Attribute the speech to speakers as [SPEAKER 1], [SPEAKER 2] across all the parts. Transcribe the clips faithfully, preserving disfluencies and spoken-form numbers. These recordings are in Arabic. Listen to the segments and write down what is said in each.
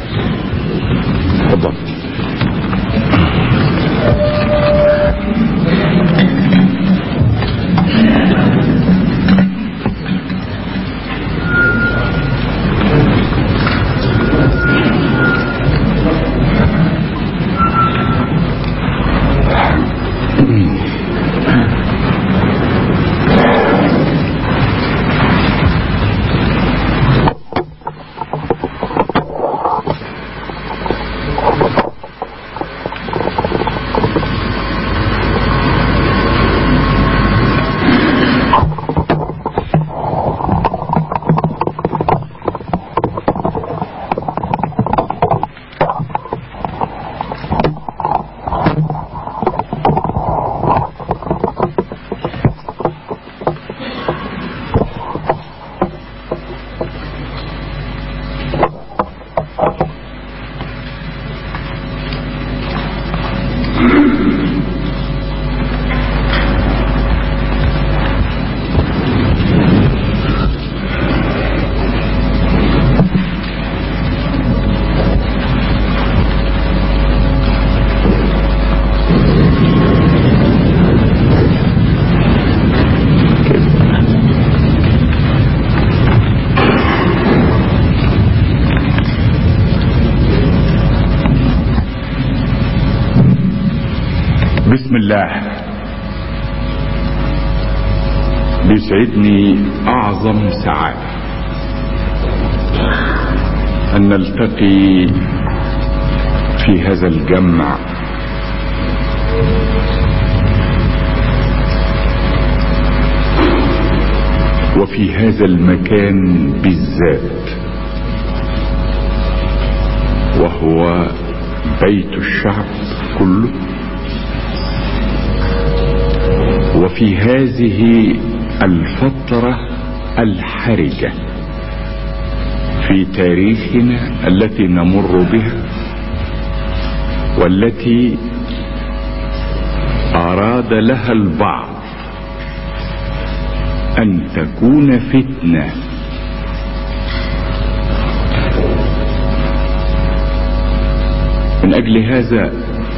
[SPEAKER 1] تفضل. بسم الله. بيسعدني أعظم سعادة أن نلتقي في هذا الجمع وفي هذا المكان بالذات، وهو بيت الشعب كله، وفي هذه الفترة الحرجة في تاريخنا التي نمر بها، والتي أراد لها البعض أن تكون فتنة. من أجل هذا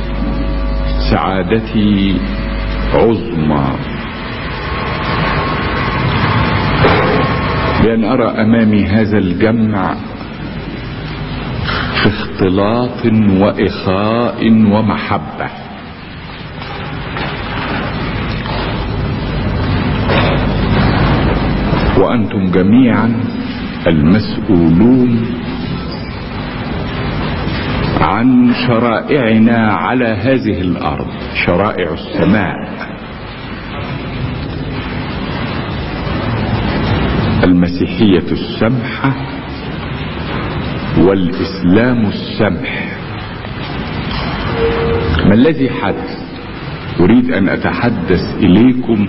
[SPEAKER 1] سعادتي عظمى بأن أرى أمامي هذا الجمع في اختلاط وإخاء ومحبة. وأنتم جميعا المسؤولون عن شرائعنا على هذه الأرض، شرائع السماء، المسيحية السمحة والإسلام السمح. ما الذي حدث؟ أريد أن أتحدث إليكم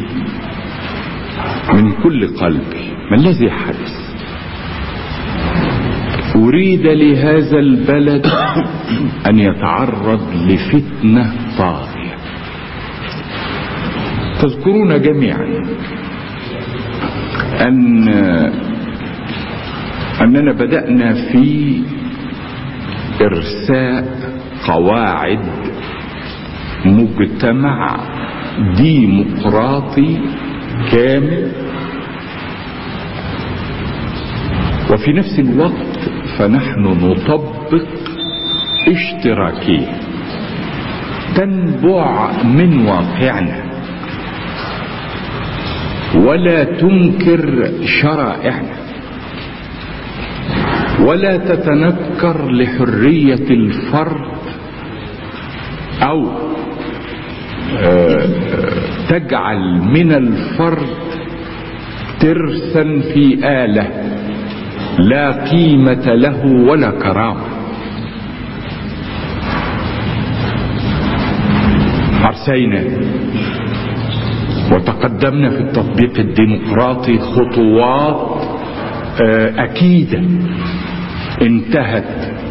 [SPEAKER 1] من كل قلبي. ما الذي حدث؟ أريد لهذا البلد أن يتعرض لفتنة طاغية. تذكرون جميعا أن أننا بدأنا في إرساء قواعد مجتمع ديمقراطي كامل، وفي نفس الوقت فنحن نطبق اشتراكية تنبع من واقعنا ولا تنكر شرائعنا ولا تتنكر لحرية الفرد أو تجعل من الفرد ترسا في آلة لا قيمة له ولا كرامة. أرسينا وتقدمنا في التطبيق الديمقراطي خطوات أكيدة انتهت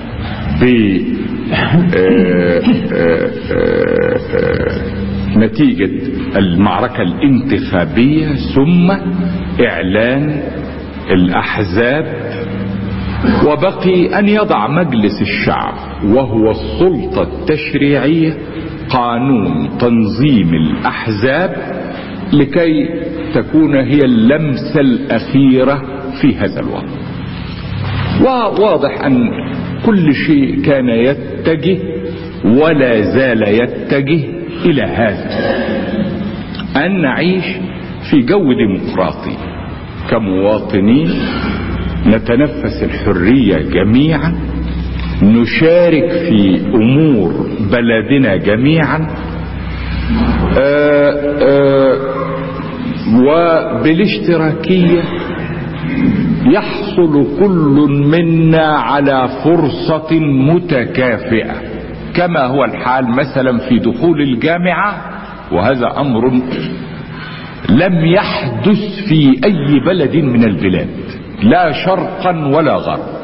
[SPEAKER 1] بنتيجة المعركة الانتخابية ثم إعلان الأحزاب وبقي أن يضع مجلس الشعب وهو السلطة التشريعية قانون تنظيم الأحزاب لكي تكون هي اللمسة الأخيرة في هذا الوضع. وواضح أن كل شيء كان يتجه ولا زال يتجه إلى هذا، أن نعيش في جو ديمقراطي كمواطنين، نتنفس الحرية جميعا، نشارك في أمور بلدنا جميعا، آآ آآ وبالاشتراكية يحصل كل منا على فرصة متكافئة، كما هو الحال مثلا في دخول الجامعة، وهذا أمر لم يحدث في أي بلد من البلاد لا شرقا ولا غربا،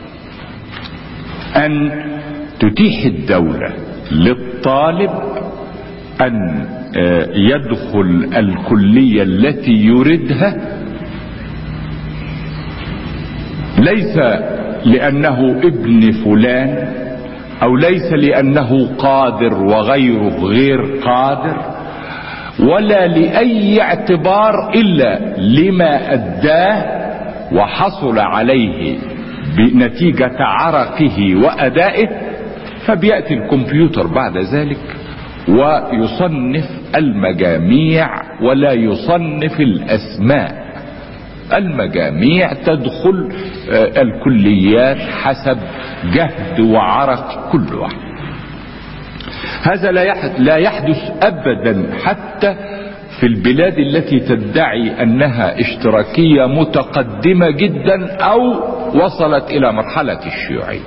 [SPEAKER 1] أن تتيح الدولة للطالب أن يدخل الكلية التي يريدها، ليس لأنه ابن فلان أو ليس لأنه قادر وغيره غير قادر، ولا لأي اعتبار إلا لما أداه وحصل عليه بنتيجة عرقه وأدائه. فبيأتي الكمبيوتر بعد ذلك ويصنف المجاميع ولا يصنف الأسماء. المجاميع تدخل الكليات حسب جهد وعرق كل واحد. هذا لا يحدث أبدا حتى في البلاد التي تدعي أنها اشتراكية متقدمة جدا أو وصلت إلى مرحلة الشيوعية.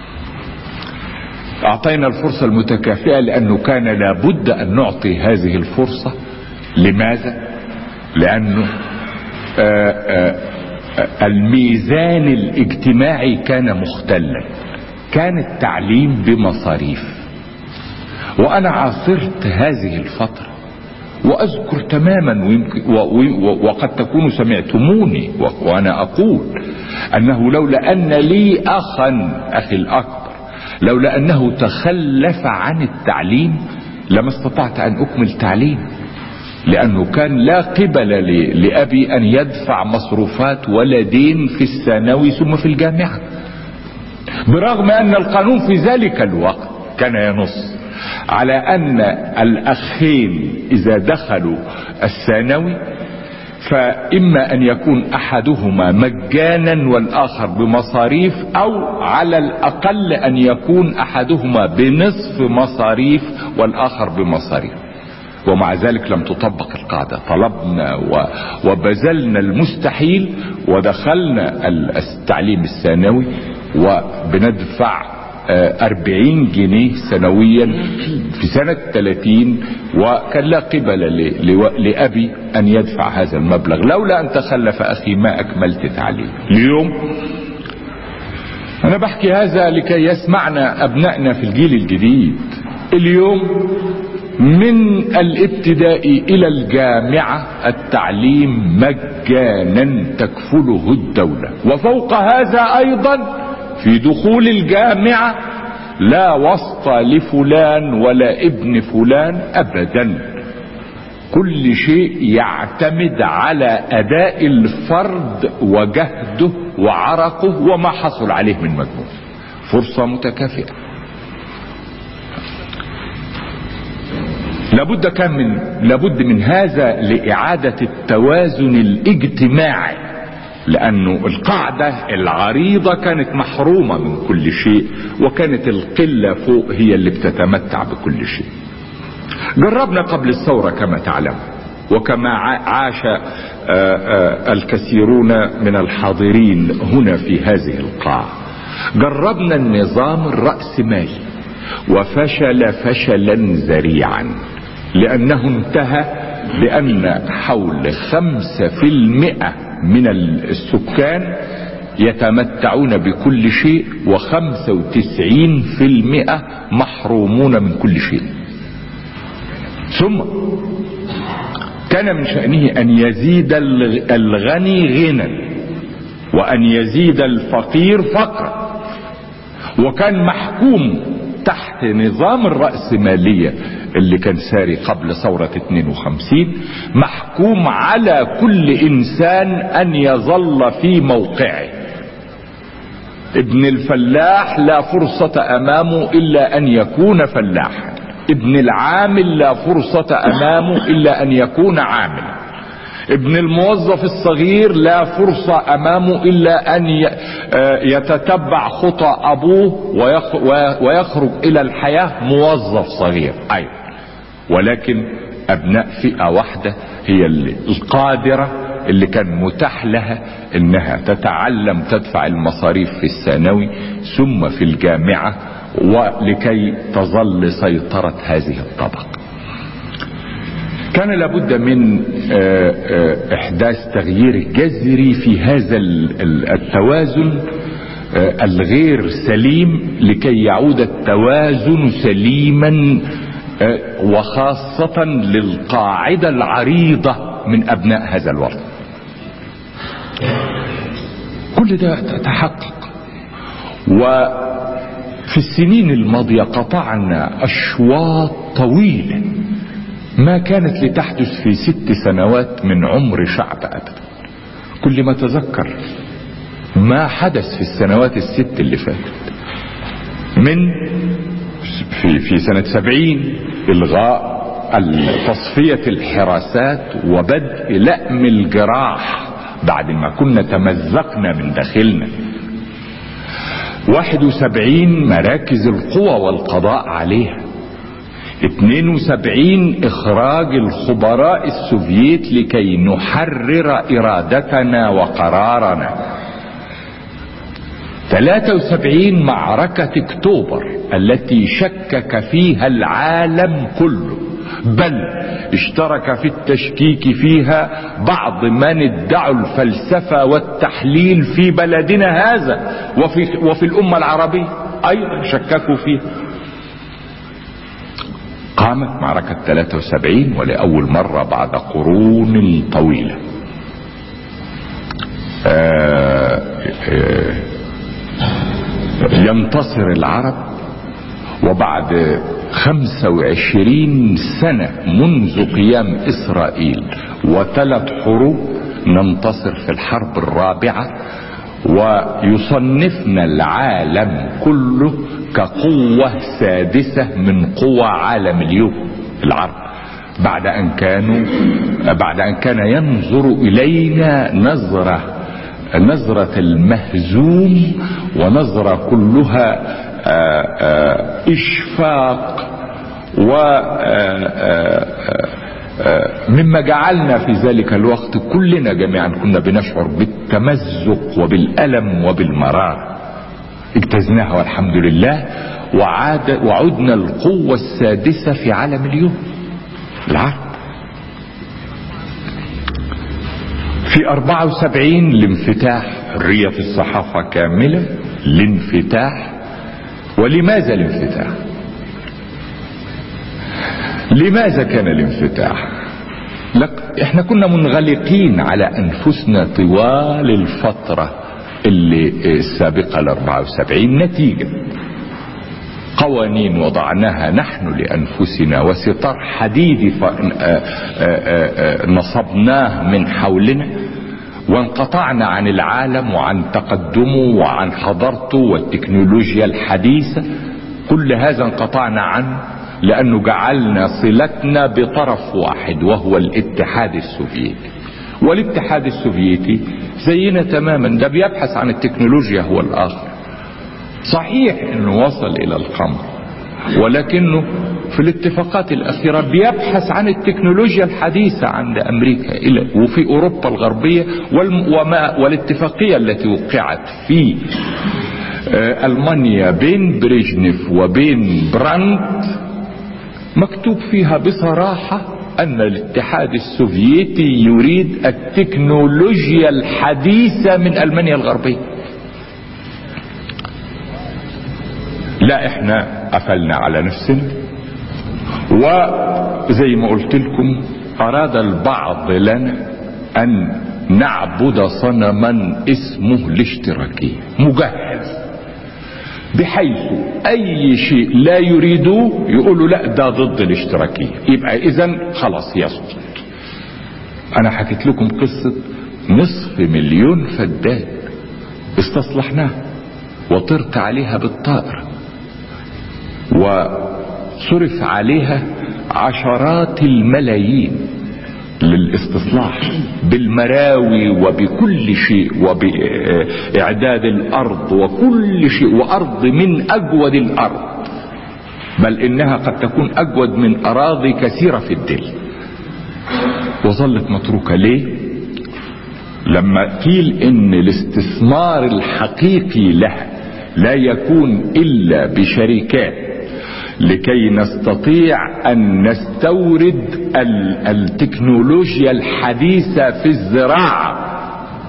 [SPEAKER 1] أعطينا الفرصة المتكافئة لأنه كان لابد أن نعطي هذه الفرصة. لماذا؟ لأنه آآ آآ الميزان الاجتماعي كان مختلا، كان التعليم بمصاريف. وأنا عاصرت هذه الفترة وأذكر تماما، وقد تكونوا سمعتموني وأنا أقول أنه لولا أن لي أخا أخي الأكبر لولا أنه تخلف عن التعليم لما استطعت أن أكمل تعليم، لأنه كان لا قبل لأبي أن يدفع مصروفات ولا دين في الثانوي ثم في الجامعة، برغم أن القانون في ذلك الوقت كان ينص على أن الأخين إذا دخلوا الثانوي فإما أن يكون أحدهما مجانا والآخر بمصاريف، أو على الأقل أن يكون أحدهما بنصف مصاريف والآخر بمصاريف. ومع ذلك لم تطبق القاعدة. طلبنا وبذلنا المستحيل ودخلنا التعليم الثانوي وبندفع أربعين جنيه سنويا في سنة ثلاثين، وكان لا قبل لأبي أن يدفع هذا المبلغ. لولا أن تخلف أخي ما أكملت تعليم. اليوم أنا بحكي هذا لكي يسمعنا أبنائنا في الجيل الجديد. اليوم من الابتداء إلى الجامعة التعليم مجانا تكفله الدولة، وفوق هذا أيضا في دخول الجامعة لا وسط لفلان ولا ابن فلان أبدا. كل شيء يعتمد على أداء الفرد وجهده وعرقه وما حصل عليه من مجهود. فرصة متكافئة. لابد كان من لابد من هذا لإعادة التوازن الاجتماعي، لأنه القاعدة العريضة كانت محرومة من كل شيء، وكانت القلة فوق هي اللي بتتمتع بكل شيء. جربنا قبل الثورة كما تعلم، وكما عاش الكثيرون من الحاضرين هنا في هذه القاعة، جربنا النظام الرأسمالي وفشل فشلا ذريعا، لأنه انتهى بأن حول خمسة في المئة من السكان يتمتعون بكل شيء، وخمسة وتسعين في المئة محرومون من كل شيء. ثم كان من شأنه أن يزيد الغني غنى وأن يزيد الفقير فقرا. وكان محكوم تحت نظام الرأسمالية اللي كان ساري قبل ثورة اثنين وخمسين، محكوم على كل إنسان أن يظل في موقعه. ابن الفلاح لا فرصة أمامه إلا أن يكون فلاحا، ابن العامل لا فرصة أمامه إلا أن يكون عاملا، ابن الموظف الصغير لا فرصة أمامه إلا أن يتتبع خطى أبوه ويخرج إلى الحياة موظف صغير أيضا. ولكن أبناء فئة واحدة هي اللي القادرة، اللي كان متاح لها انها تتعلم، تدفع المصاريف في الثانوي ثم في الجامعة، ولكي تظل سيطرة هذه الطبقة. كان لابد من احداث تغيير جذري في هذا التوازن الغير سليم لكي يعود التوازن سليما، وخاصة للقاعدة العريضة من ابناء هذا الوطن. كل ده تحقق. وفي السنين الماضية قطعنا اشواط طويلة ما كانت لتحدث في ست سنوات من عمر شعب ابدا. كل ما تذكر ما حدث في السنوات الست اللي فاتت، من في في سنة سبعين الغاء تصفية الحراسات وبدء لأم الجراح بعد ما كنا تمزقنا من داخلنا، واحد وسبعين مراكز القوى والقضاء عليها، اثنين وسبعين اخراج الخبراء السوفييت لكي نحرر ارادتنا وقرارنا، ثلاثة وسبعين معركة اكتوبر التي شكك فيها العالم كله، بل اشترك في التشكيك فيها بعض من ادعوا الفلسفة والتحليل في بلدنا هذا وفي, وفي الأمة العربية أيضا شككوا فيها. قامت معركة ثلاثة وسبعين ولأول مرة بعد قرون طويلة. آآ آآ ينتصر العرب، وبعد خمسة وعشرين سنة منذ قيام إسرائيل وثلاث حروب ننتصر في الحرب الرابعة، ويصنفنا العالم كله كقوة سادسة من قوى عالم اليوم العرب، بعد أن كانوا بعد أن كان ينظر إلينا نظرة نظرة المهزوم، ونظرة كلها آآ آآ إشفاق، ومما جعلنا في ذلك الوقت كلنا جميعا كنا بنشعر بالتمزق وبالألم وبالمرار. اجتزناها والحمد لله، وعاد وعدنا القوة السادسة في عالم اليوم العرب. في أربعة وسبعين الانفتاح، حرية الصحافة كاملة، الانفتاح. ولماذا الانفتاح؟ لماذا كان الانفتاح؟ لك احنا كنا منغلقين على انفسنا طوال الفترة اللي السابقة ل أربعة وسبعين، نتيجة قوانين وضعناها نحن لأنفسنا وستار حديدي نصبناه من حولنا، وانقطعنا عن العالم وعن تقدمه وعن حضارته والتكنولوجيا الحديثة. كل هذا انقطعنا عنه لأنه جعلنا صلتنا بطرف واحد وهو الاتحاد السوفيتي. والاتحاد السوفيتي زينا تماما، ده بيبحث عن التكنولوجيا هو الآخر. صحيح انه وصل الى القمر، ولكنه في الاتفاقات الاخيرة بيبحث عن التكنولوجيا الحديثة عند امريكا الى وفي اوروبا الغربية، وما والاتفاقية التي وقعت في المانيا بين بريجنيف وبين براندت مكتوب فيها بصراحة ان الاتحاد السوفيتي يريد التكنولوجيا الحديثة من المانيا الغربية. لا، احنا قفلنا على نفسنا، وزي ما قلت لكم اراد البعض لنا ان نعبد صنما اسمه الاشتراكية مجهز، بحيث اي شيء لا يريدوه يقولوا لا ده ضد الاشتراكية، يبقى اذا خلاص يسقط. انا حكيت لكم قصة نصف مليون فدان استصلحناها وطرت عليها بالطائرة وصرف عليها عشرات الملايين للاستصلاح بالمراوي وبكل شيء وبإعداد الأرض وكل شيء، وأرض من أجود الأرض، بل إنها قد تكون أجود من أراضي كثيرة في الدل، وظلت متروكة. ليه؟ لما قيل إن الاستثمار الحقيقي لها لا يكون إلا بشركات لكي نستطيع أن نستورد التكنولوجيا الحديثة في الزراعة.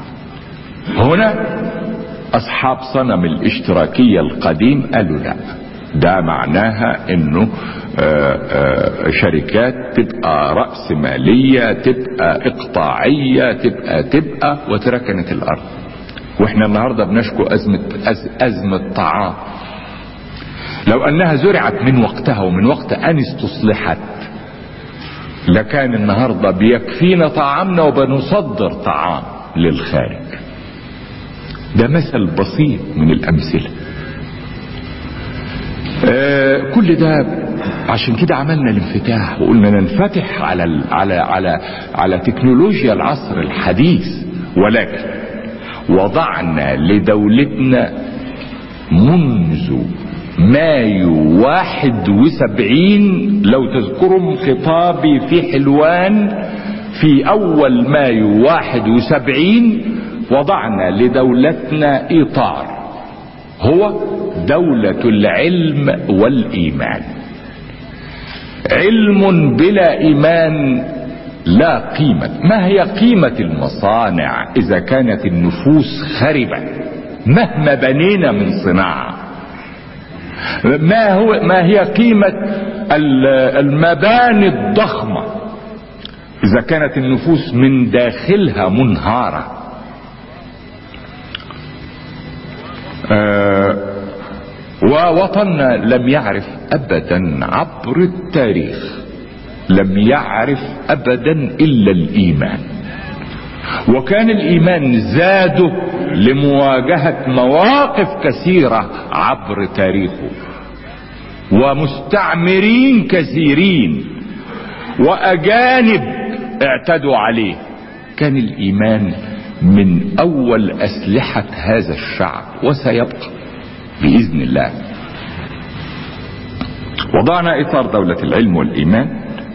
[SPEAKER 1] هنا أصحاب صنم الاشتراكية القديم قالوا لا، ده معناها انه آآ آآ شركات تبقى رأس مالية، تبقى اقطاعية، تبقى تبقى وتركنت الارض. واحنا النهاردة بنشكو ازمة أز ازمة طعام. لو انها زرعت من وقتها ومن وقت ان استصلحت لكان النهاردة بيكفينا طعامنا وبنصدر طعام للخارج. ده مثل بسيط من الامثلة. آه كل ده عشان كده عملنا الانفتاح وقلنا ننفتح على ال على على على تكنولوجيا العصر الحديث، ولكن وضعنا لدولتنا منذ مايو واحد وسبعين، لو تذكروا خطابي في حلوان في اول مايو واحد وسبعين، وضعنا لدولتنا اطار هو دولة العلم والإيمان. علم بلا إيمان لا قيمة. ما هي قيمة المصانع إذا كانت النفوس خربة مهما بنينا من صناعة؟ ما هو ما هي قيمة المباني الضخمة إذا كانت النفوس من داخلها منهارة؟ آه ووطننا لم يعرف ابدا عبر التاريخ، لم يعرف ابدا الا الايمان، وكان الايمان زاده لمواجهة مواقف كثيرة عبر تاريخه، ومستعمرين كثيرين واجانب اعتدوا عليه. كان الايمان من اول اسلحة هذا الشعب وسيبقى بإذن الله. وضعنا إطار دولة العلم والإيمان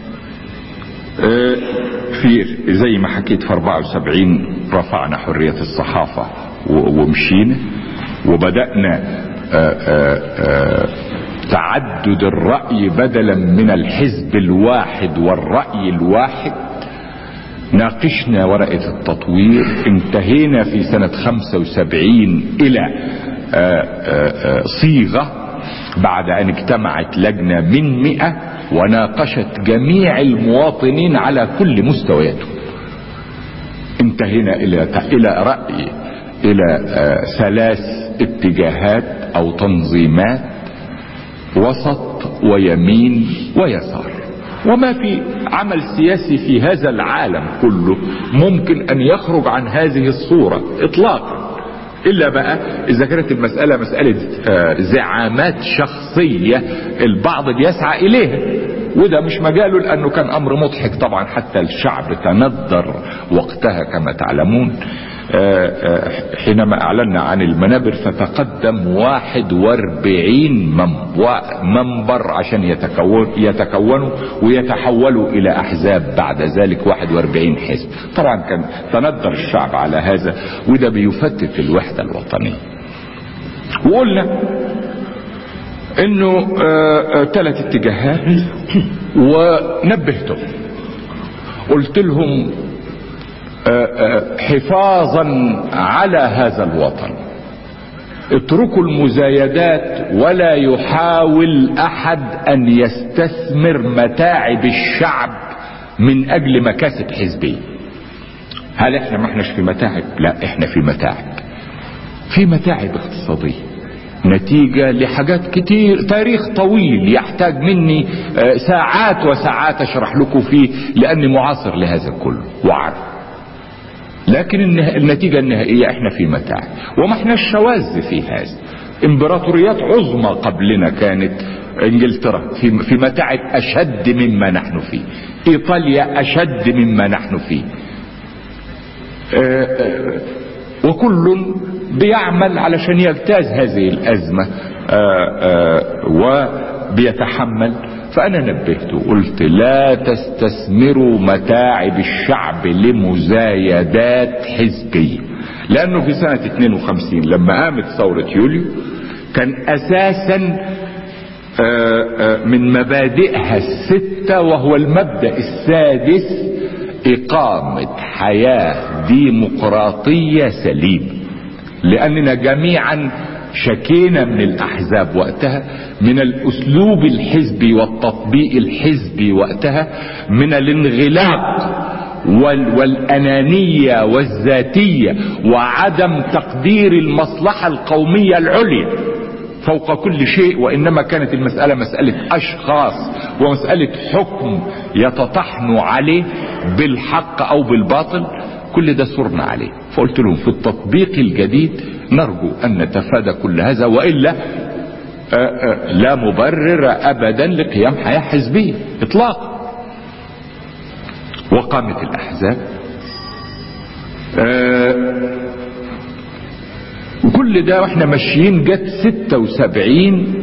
[SPEAKER 1] في زي ما حكيت في أربعة وسبعين رفعنا حرية الصحافة ومشينا، وبدأنا آآ آآ تعدد الرأي بدلا من الحزب الواحد والرأي الواحد. ناقشنا ورقة التطوير، انتهينا في سنة خمسة وسبعين إلى آآ آآ صيغة بعد ان اجتمعت لجنة من مئة وناقشت جميع المواطنين على كل مستوياته. انتهينا الى الى رأي الى ثلاث اتجاهات او تنظيمات، وسط ويمين ويسار. وما في عمل سياسي في هذا العالم كله ممكن ان يخرج عن هذه الصورة اطلاقا، إلا بقى إذا كانت المسألة مسألة زعامات شخصية البعض بيسعى إليها، وده مش مجاله لأنه كان أمر مضحك طبعا. حتى الشعب تندر وقتها كما تعلمون. حينما أعلنا عن المنابر فتقدم واحد واربعين منبر عشان يتكون يتكونوا ويتحولوا إلى أحزاب بعد ذلك واحد واربعين حزب. طبعا كان تندر الشعب على هذا، وده بيفتت الوحدة الوطنية. وقلنا انه ثلاث اتجاهات، ونبهتهم قلت لهم حفاظا على هذا الوطن اتركوا المزايدات، ولا يحاول احد ان يستثمر متاعب الشعب من اجل مكاسب حزبية. هل احنا ما احناش في متاعب؟ لا، احنا في متاعب، في متاعب اقتصادية نتيجة لحاجات كتير، تاريخ طويل يحتاج مني ساعات وساعات اشرح لكم فيه لاني معاصر لهذا كله وعارف. لكن النتيجة النهائية احنا في متاعب، وما احنا الشواذ في هذا. امبراطوريات عظمى قبلنا كانت، انجلترا في في متاعب اشد مما نحن فيه، ايطاليا اشد مما نحن فيه، وكل بيعمل علشان يجتاز هذه الازمة وبيتحمل. فانا نبهت وقلت لا تستثمروا متاعب الشعب لمزايدات حزبية، لانه في سنة اثنين وخمسين لما قامت ثورة يوليو كان اساسا من مبادئها الستة، وهو المبدأ السادس، اقامة حياة ديمقراطية سليمة. لاننا جميعا شكينا من الاحزاب وقتها، من الاسلوب الحزبي والتطبيق الحزبي وقتها، من الانغلاق والانانية والذاتية وعدم تقدير المصلحة القومية العليا فوق كل شيء، وانما كانت المسألة مسألة اشخاص ومسألة حكم يتطحن عليه بالحق او بالباطل. كل ده صرنا عليه. فقلت لهم في التطبيق الجديد نرجو ان نتفادى كل هذا، وإلا آآ آآ لا مبرر ابدا لقيام حياة حزبية اطلاقا. وقامت الاحزاب، وكل ده واحنا ماشيين. جت ستة وسبعين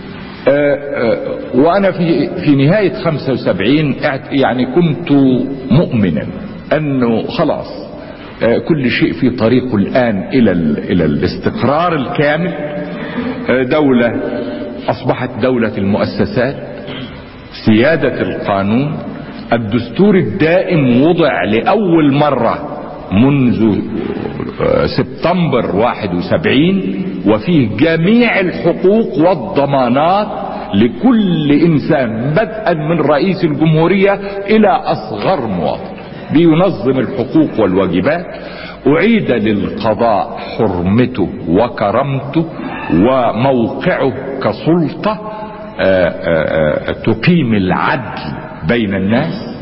[SPEAKER 1] وانا في في نهاية خمسة وسبعين يعني كنت مؤمنا انه خلاص كل شيء في طريقه الان الى الى الاستقرار الكامل. دولة اصبحت دولة المؤسسات، سيادة القانون، الدستور الدائم وضع لأول مرة منذ سبتمبر واحد وسبعين، وفيه جميع الحقوق والضمانات لكل إنسان بدءا من رئيس الجمهورية إلى أصغر مواطن، بينظم الحقوق والواجبات. أعيد للقضاء حرمته وكرامته وموقعه كسلطة آآ آآ تقيم العدل بين الناس.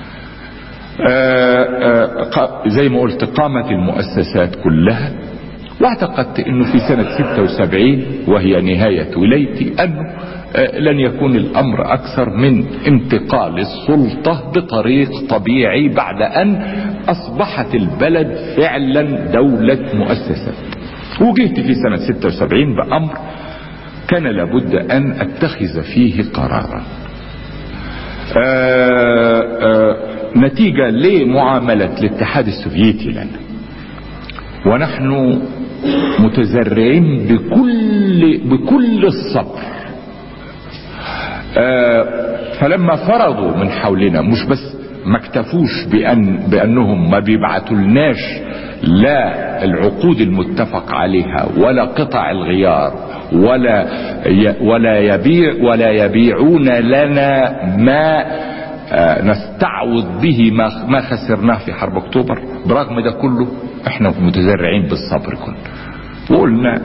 [SPEAKER 1] آآ آآ زي ما قلت قامت المؤسسات كلها. واعتقدت انه في سنة ستة وسبعين وهي نهاية ولايتي انه لن يكون الامر اكثر من انتقال السلطة بطريق طبيعي بعد ان اصبحت البلد فعلا دولة مؤسسات. وجئت في سنة ستة وسبعين بامر كان لابد ان اتخذ فيه قرارا آآ آآ نتيجة لمعاملة الاتحاد السوفيتي لنا، ونحن متزرعين بكل بكل الصبر. فلما فرضوا من حولنا، مش بس ما اكتفوش بأن بأنهم ما بيبعتولناش لا العقود المتفق عليها ولا قطع الغيار ولا ولا يبيع ولا يبيعون لنا ما نستعوض به ما ما خسرناه في حرب اكتوبر. برغم ده كله احنا متزرعين بالصبر كله، وقلنا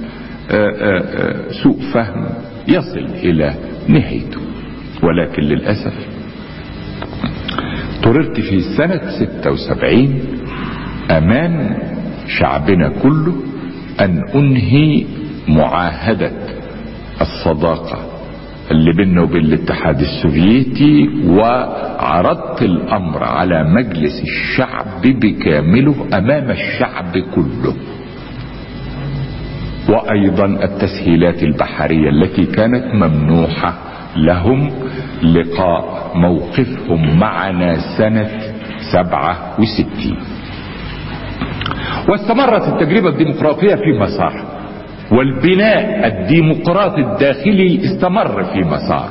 [SPEAKER 1] سوء فهم يصل الى نهايته. ولكن للأسف اضطررت في سنة ستة وسبعين امام شعبنا كله ان انهي معاهدة الصداقة اللي بيننا وبين الاتحاد السوفيتي، وعرضت الامر على مجلس الشعب بكامله امام الشعب كله، وايضا التسهيلات البحرية التي كانت ممنوحة لهم لقاء موقفهم معنا سنة سبعة وستين. واستمرت التجربة الديمقراطية في مسار، والبناء الديمقراطي الداخلي استمر في مسار.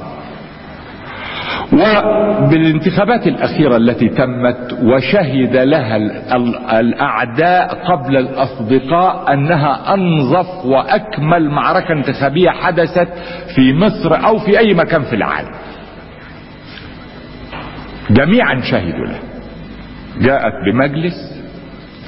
[SPEAKER 1] وبالانتخابات الأخيرة التي تمت وشهد لها الأعداء قبل الأصدقاء أنها أنظف وأكمل معركة انتخابية حدثت في مصر أو في أي مكان في العالم، جميعا شهدوا له. جاءت بمجلس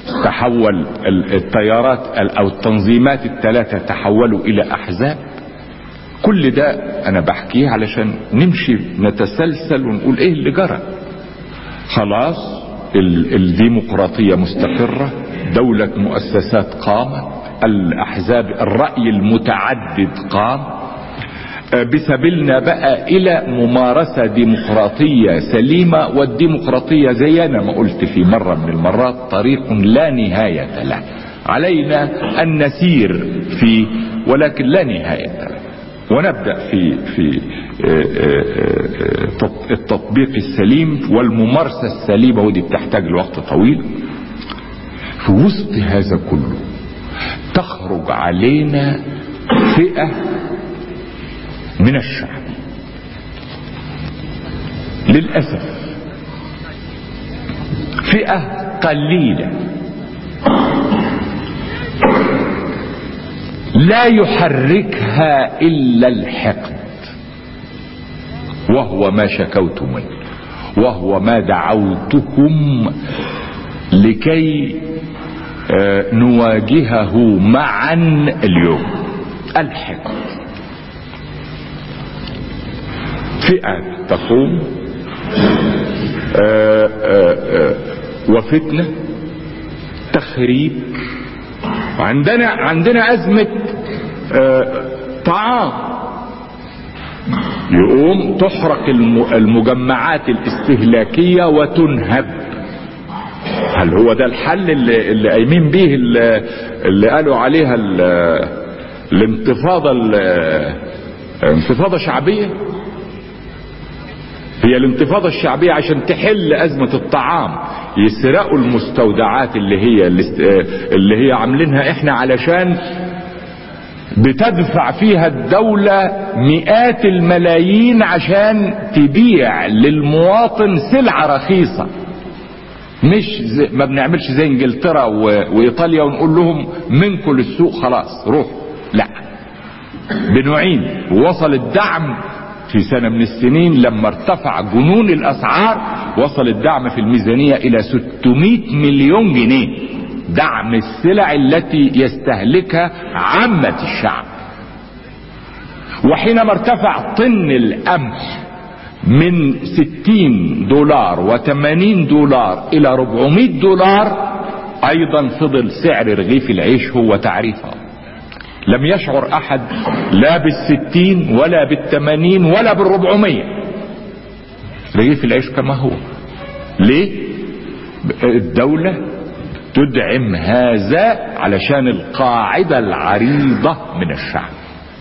[SPEAKER 1] تحول التيارات او التنظيمات الثلاثة تحولوا الى احزاب. كل ده انا بحكيه علشان نمشي نتسلسل ونقول ايه اللي جرى. خلاص الديمقراطية مستقرة، دولة مؤسسات قامت، الاحزاب الرأي المتعدد قام، بسبيلنا بقى الى ممارسة ديمقراطية سليمة. والديمقراطية زي انا ما قلت في مرة من المرات طريق لا نهاية له، علينا ان نسير فيه ولكن لا نهاية له. ونبدأ في في التطبيق السليم والممارسة السليمة، ودي بتحتاج لوقت طويل. في وسط هذا كله تخرج علينا فئة من الشعب للأسف، فئة قليلة لا يحركها إلا الحقد، وهو ما شكوت منه، وهو ما دعوتهم لكي نواجهه معا اليوم. الحقد، فئة تقوم آآ آآ وفتنة تخريب. عندنا عندنا أزمة طعام، يقوم تحرق المجمعات الاستهلاكية وتنهب. هل هو ده الحل اللي, اللي قايمين به اللي, اللي قالوا عليها الانتفاضة انتفاضة شعبية؟ هي الانتفاضة الشعبية عشان تحل أزمة الطعام يسرقوا المستودعات اللي هي اللي هي عاملينها احنا علشان بتدفع فيها الدولة مئات الملايين عشان تبيع للمواطن سلعة رخيصة. مش زي ما بنعملش زي انجلترا وايطاليا ونقول لهم منكم للسوق خلاص روح، لا، بنعين. ووصل الدعم في سنة من السنين لما ارتفع جنون الاسعار، وصل الدعم في الميزانية الى ستمائة مليون جنيه، دعم السلع التي يستهلكها عامة الشعب. وحينما ارتفع طن القمح من ستين دولار وثمانين دولار الى أربعمائة دولار، ايضا فضل سعر رغيف العيش هو تعريفه. لم يشعر احد لا بالستين ولا بالثمانين ولا بالربعمية، رغيف العيش كما هو. ليه؟ الدولة تدعم هذا علشان القاعدة العريضة من الشعب.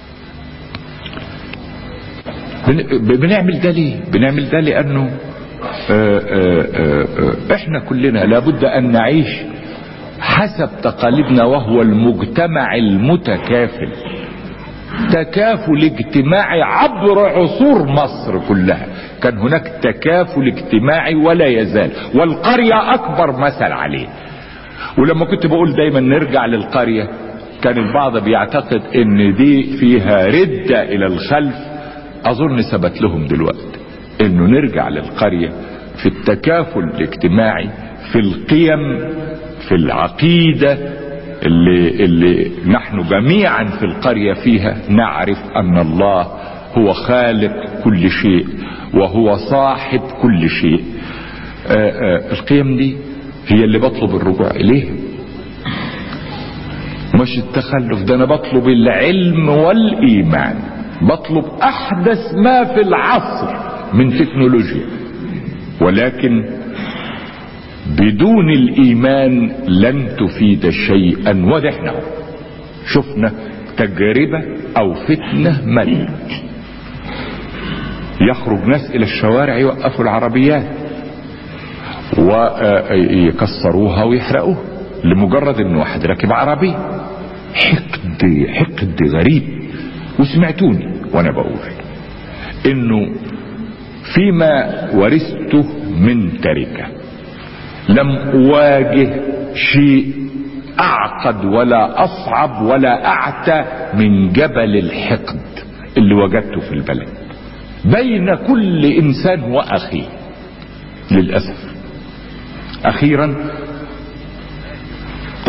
[SPEAKER 1] بنعمل ده ليه؟ بنعمل ده لانه آآ آآ احنا كلنا لابد ان نعيش حسب تقاليدنا، وهو المجتمع المتكافل. تكافل اجتماعي عبر عصور مصر كلها كان هناك تكافل اجتماعي ولا يزال، والقرية اكبر مثل عليه. ولما كنت بقول دايما نرجع للقرية، كان البعض بيعتقد ان دي فيها ردة الى الخلف. اظن ثبت لهم دلوقتي انه نرجع للقرية في التكافل الاجتماعي، في القيم، في العقيدة اللي, اللي نحن جميعا في القرية فيها نعرف ان الله هو خالق كل شيء وهو صاحب كل شيء. آآ آآ القيم دي هي اللي بطلب الرجوع اليه، مش التخلف. ده انا بطلب العلم والايمان، بطلب احدث ما في العصر من تكنولوجيا، ولكن بدون الايمان لن تفيد شيئا. ودحنا شفنا تجربة او فتنة مل يخرج ناس الى الشوارع يوقفوا العربيات ويكسروها ويحرقوها لمجرد ان واحد راكب عربي. حقد حقد غريب. وسمعتوني وانا بقول انه فيما ورثته من تركه لم اواجه شيء اعقد ولا اصعب ولا اعتى من جبل الحقد اللي وجدته في البلد بين كل انسان واخيه. للاسف اخيرا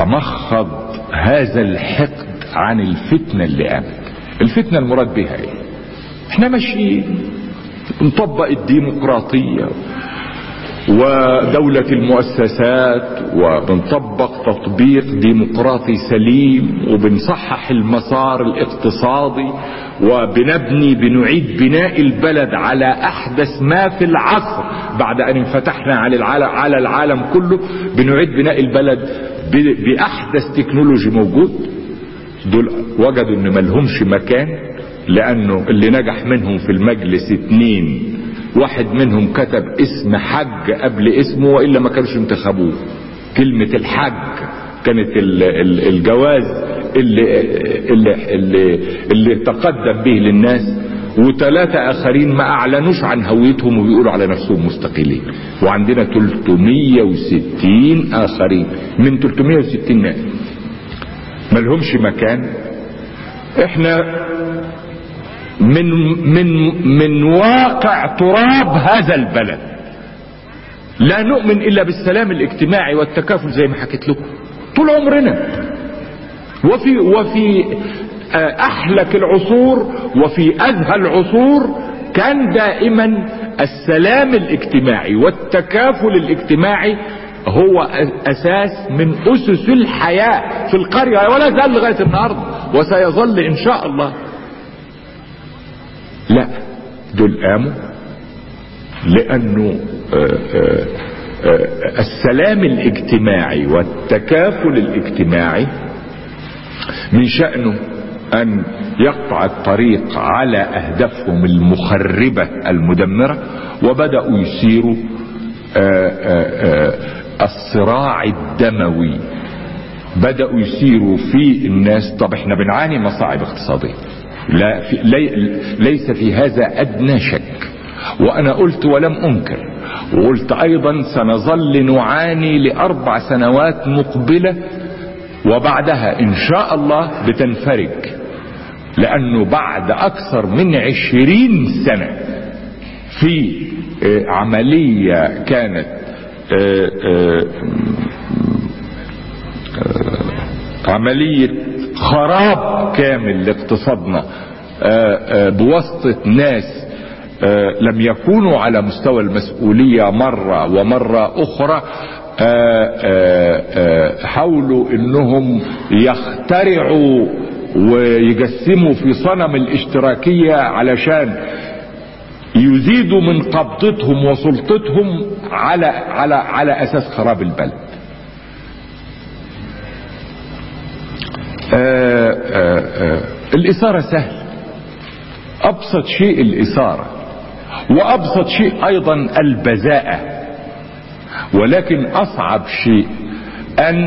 [SPEAKER 1] تمخض هذا الحقد عن الفتنة اللي قامت. الفتنة المراد بها ايه؟ احنا ماشيين نطبق الديمقراطية ودولة المؤسسات وبنطبق تطبيق ديمقراطي سليم وبنصحح المسار الاقتصادي وبنبني بنعيد بناء البلد على احدث ما في العصر بعد ان انفتحنا على العالم, على العالم كله. بنعيد بناء البلد باحدث تكنولوجي موجود. دول وجدوا ان ملهمش مكان، لانه اللي نجح منهم في المجلس اتنين، واحد منهم كتب اسم حج قبل اسمه والا ما كانوش انتخبوه. كلمة الحج كانت الجواز اللي, اللي, اللي, اللي تقدم به للناس، وثلاثة اخرين ما اعلنوش عن هويتهم وبيقولوا على نفسهم مستقلين. وعندنا ثلاثمية وستين اخرين من ثلاثمية وستين ناس ملهمش مكان. احنا من من من واقع تراب هذا البلد لا نؤمن الا بالسلام الاجتماعي والتكافل زي ما حكيت لكم طول عمرنا. وفي وفي احلك العصور وفي ازهى العصور كان دائما السلام الاجتماعي والتكافل الاجتماعي هو اساس من اسس الحياة في القرية، ولا زال لغاية النهاردة وسيظل ان شاء الله. لا، دول قاموا لانه آآ آآ السلام الاجتماعي والتكافل الاجتماعي من شأنه ان يقطع الطريق على اهدافهم المخربة المدمرة، وبدأوا يسيروا آآ آآ الصراع الدموي. بدأوا يسيروا في الناس. طب احنا بنعاني مصاعب اقتصادية، لا في لي ليس في هذا ادنى شك، وانا قلت ولم انكر، وقلت ايضا سنظل نعاني لاربع سنوات مقبلة، وبعدها ان شاء الله بتنفرج، لانه بعد اكثر من عشرين سنة في عملية كانت عملية خراب كامل لاقتصادنا بواسطة ناس لم يكونوا على مستوى المسؤولية مرة ومرة اخرى، حاولوا انهم يخترعوا ويجسموا في صنم الاشتراكية علشان يزيدوا من قبضتهم وسلطتهم على على على اساس خراب البلد. آآ آآ الإثارة سهل، أبسط شيء الإثارة، وأبسط شيء أيضا البذاءة، ولكن أصعب شيء أن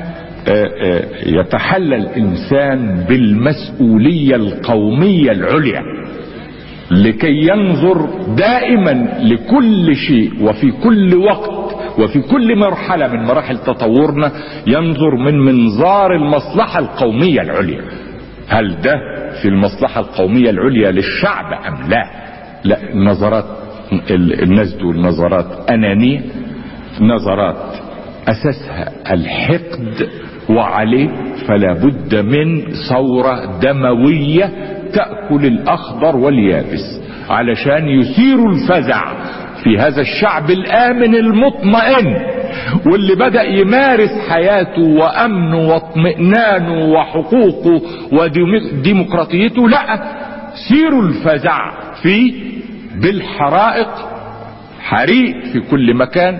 [SPEAKER 1] يتحلى الإنسان بالمسؤولية القومية العليا لكي ينظر دائما لكل شيء وفي كل وقت وفي كل مرحلة من مراحل تطورنا ينظر من منظار المصلحة القومية العليا. هل ده في المصلحة القومية العليا للشعب أم لا؟ لا، نظرات الناس دول نظرات أنانية، نظرات أساسها الحقد، وعليه فلا بد من ثورة دموية تأكل الأخضر واليابس علشان يثيروا الفزع في هذا الشعب الآمن المطمئن، واللي بدأ يمارس حياته وأمنه واطمئنانه وحقوقه وديمقراطيته. لا، سيروا الفزع فيه بالحرائق، حريق في كل مكان.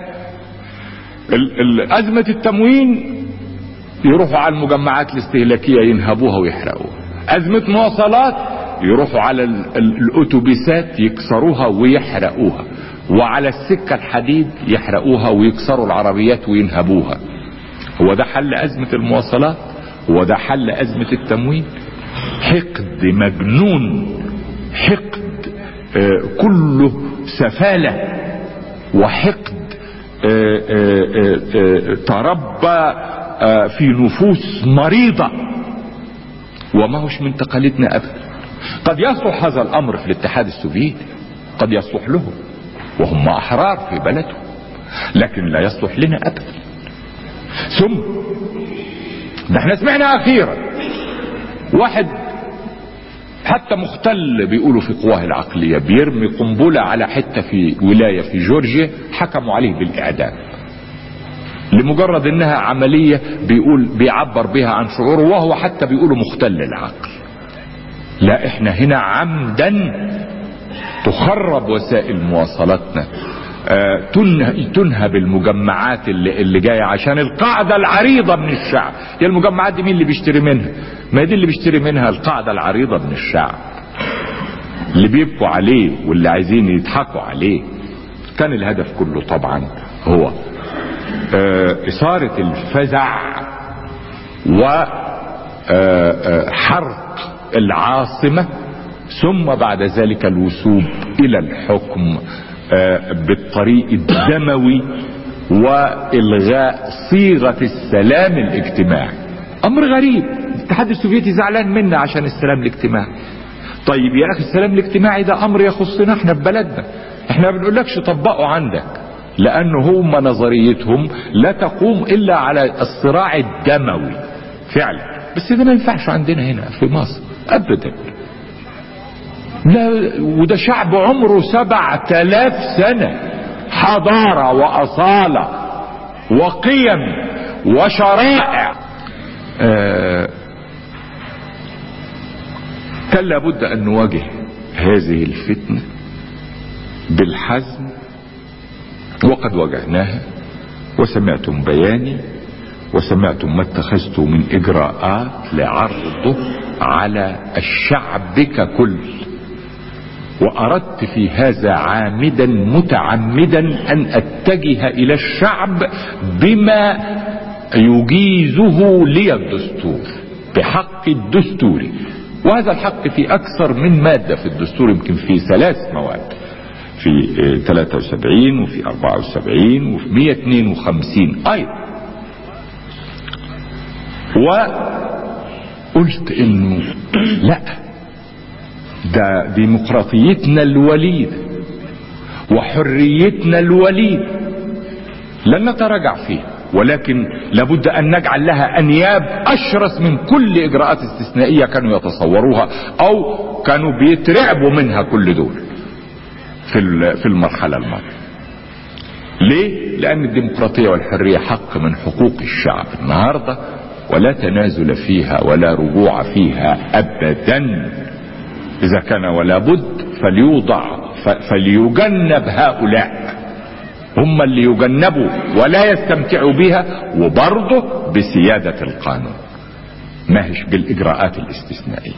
[SPEAKER 1] أزمة التموين يروحوا على المجمعات الاستهلاكية ينهبوها ويحرقوها. أزمة مواصلات يروحوا على الأتوبيسات يكسروها ويحرقوها، وعلى السكة الحديد يحرقوها ويكسروا العربيات وينهبوها. هو ده حل أزمة المواصلات؟ هو ده حل أزمة التموين؟ حقد مجنون، حقد آه كله سفالة، وحقد آه آه آه تربى آه في نفوس مريضة، وما هوش من تقاليدنا أبدا. قد يصلح هذا الأمر في الاتحاد السوفيتي، قد يصلح لهم وهم أحرار في بلدهم، لكن لا يصلح لنا أبدا. ثم ده احنا سمعنا اخيرا واحد حتى مختل بيقولوا في قواه العقلية بيرمي قنبلة على حتة في ولاية في جورجيا، حكموا عليه بالاعدام لمجرد انها عملية بيقول بيعبر بها عن شعوره، وهو حتى بيقولوا مختل العقل. لا احنا هنا عمدا تخرب وسائل مواصلاتنا، آه تنهب المجمعات اللي, اللي جاية عشان القاعدة العريضة من الشعب. يا المجمعات دي مين اللي بيشتري منها؟ ما دي اللي بيشتري منها القاعدة العريضة من الشعب اللي بيبقوا عليه واللي عايزين يضحكوا عليه. كان الهدف كله طبعا هو آه إثارة الفزع وحرق العاصمة، ثم بعد ذلك الوصول إلى الحكم بالطريق الدموي وإلغاء صيغة السلام الاجتماعي. أمر غريب، الاتحاد السوفيتي زعلان منا عشان السلام الاجتماعي. طيب يا أخي السلام الاجتماعي ده أمر يخصنا احنا في بلدنا، احنا ما بنقولكش طبقه عندك، لأنه هم نظريتهم لا تقوم إلا على الصراع الدموي فعلا، بس ده ما ينفعش عندنا هنا في مصر أبدا. لا، وده شعب عمره سبعة آلاف سنة، حضارة وأصالة وقيم وشرائع. آه كان لابد أن نواجه هذه الفتنة بالحزم، وقد واجهناها، وسمعتم بياني وسمعتم ما اتخذت من إجراءات لعرضه على الشعب ككل. وأردت في هذا عامدا متعمدا أن أتجه إلى الشعب بما يجيزه لي الدستور بحق الدستوري، وهذا الحق في أكثر من مادة في الدستور، يمكن في ثلاث مواد، في ثلاثة وسبعين وفي أربعة وسبعين وفي مئة واثنين وخمسين أيضا. وقلت إنه لا، ده ديمقراطيتنا الوليدة وحريتنا الوليدة لن نتراجع فيها، ولكن لابد أن نجعل لها أنياب أشرس من كل إجراءات استثنائية كانوا يتصوروها أو كانوا بيترعبوا منها كل دول في في المرحلة الماضية. ليه؟ لأن الديمقراطية والحرية حق من حقوق الشعب النهاردة، ولا تنازل فيها ولا رجوع فيها أبدا. إذا كان ولا بد فليوضع فليجنب هؤلاء، هم اللي يجنبوا ولا يستمتعوا بها، وبرضه بسيادة القانون، ماهش بالإجراءات الاستثنائية.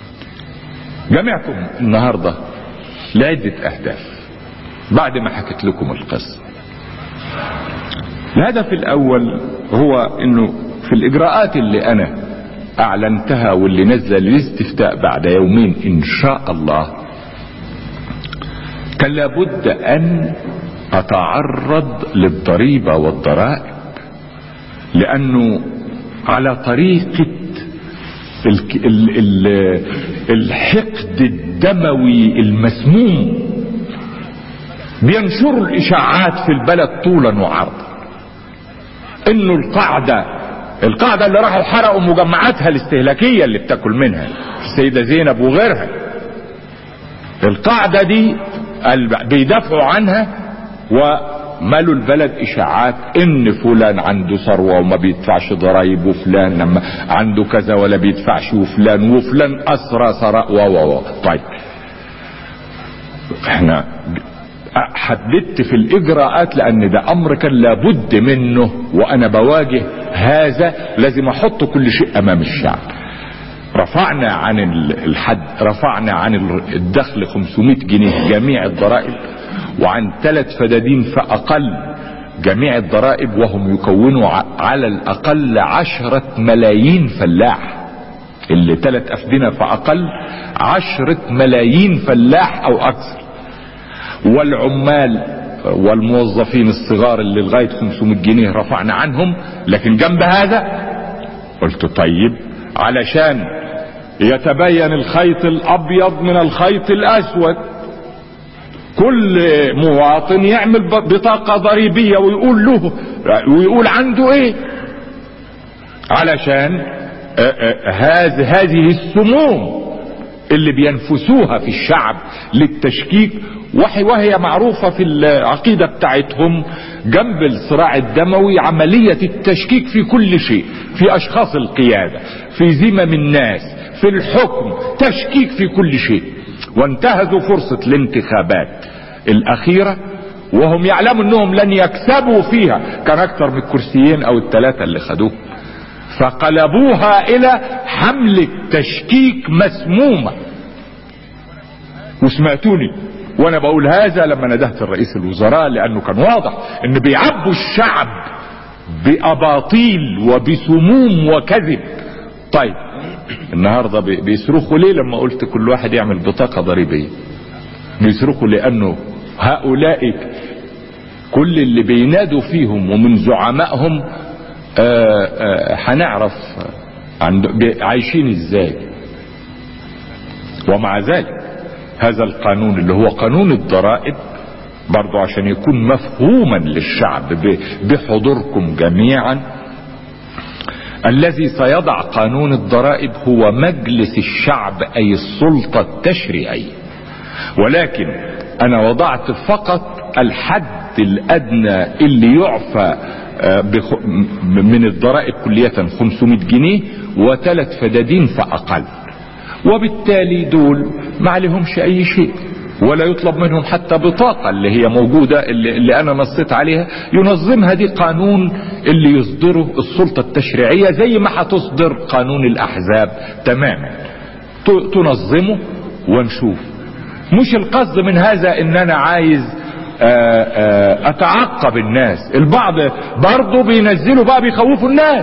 [SPEAKER 1] جمعكم النهاردة لعدة أهداف بعد ما حكيت لكم القصة. الهدف الأول هو إنه في الإجراءات اللي أنا أعلنتها واللي نزل الاستفتاء بعد يومين إن شاء الله، كان لابد أن أتعرض للضريبة والضرائب، لأنه على طريقة الحقد الدموي المسموم بينشروا الإشاعات في البلد طولا وعرضا إنه القاعدة القاعدة اللي راحوا حرقوا مجمعاتها الاستهلاكية اللي بتاكل منها السيدة زينب وغيرها، القاعدة دي بيدافعوا عنها ومالوا البلد إشاعات إن فلان عنده ثروة وما بيدفعش ضرائب، وفلان لما عنده كذا ولا بيدفعش، وفلان وفلان أسرى ثراء و و طيب احنا حددت في الإجراءات لأن ده أمر كان لابد منه، وأنا بواجه هذا لازم أحط كل شيء أمام الشعب. رفعنا عن الحد رفعنا عن الدخل خمسمائة جنيه جميع الضرائب، وعن ثلاث فدادين فأقل جميع الضرائب، وهم يكونوا على الأقل عشرة ملايين فلاح. اللي ثلاث أفدنة فأقل عشرة ملايين فلاح أو أكثر. والعمال والموظفين الصغار اللي لغاية خمسمائة جنيه رفعنا عنهم. لكن جنب هذا قلت طيب علشان يتبين الخيط الأبيض من الخيط الأسود، كل مواطن يعمل بطاقة ضريبية ويقول له ويقول عنده ايه. علشان هذه هذه السموم اللي بينفسوها في الشعب للتشكيك، وهي معروفة في العقيدة بتاعتهم جنب الصراع الدموي عملية التشكيك في كل شيء، في اشخاص القيادة، في ذمم الناس، في الحكم، تشكيك في كل شيء. وانتهزوا فرصة الانتخابات الاخيرة وهم يعلموا انهم لن يكسبوا فيها، كان اكتر من الكرسيين او الثلاثة اللي خدوه، فقلبوها الى حملة تشكيك مسمومة. وسمعتوني وانا بقول هذا لما ندهت الرئيس الوزراء، لانه كان واضح ان بيعبوا الشعب باباطيل وبسموم وكذب. طيب النهاردة بيصرخوا ليه لما قلت كل واحد يعمل بطاقة ضريبية؟ بيصرخوا لانه هؤلاء كل اللي بينادوا فيهم ومن زعمائهم هنعرف عايشين ازاي. ومع ذلك هذا القانون اللي هو قانون الضرائب برضو عشان يكون مفهوما للشعب بحضوركم جميعا، الذي سيضع قانون الضرائب هو مجلس الشعب اي السلطة التشريعية، ولكن انا وضعت فقط الحد الادنى اللي يعفى من الضرائب كلية خمسمائة جنيه وثلاث فدادين فاقل، وبالتالي دول ما عليهمش اي شيء ولا يطلب منهم حتى بطاقة اللي هي موجودة اللي, اللي انا نصيت عليها ينظمها. دي قانون اللي يصدره السلطة التشريعية زي ما هتصدر قانون الاحزاب تماما، تنظمه ونشوف. مش القصد من هذا ان انا عايز اتعقب الناس، البعض برضو بينزلوا بقى بيخوفوا الناس،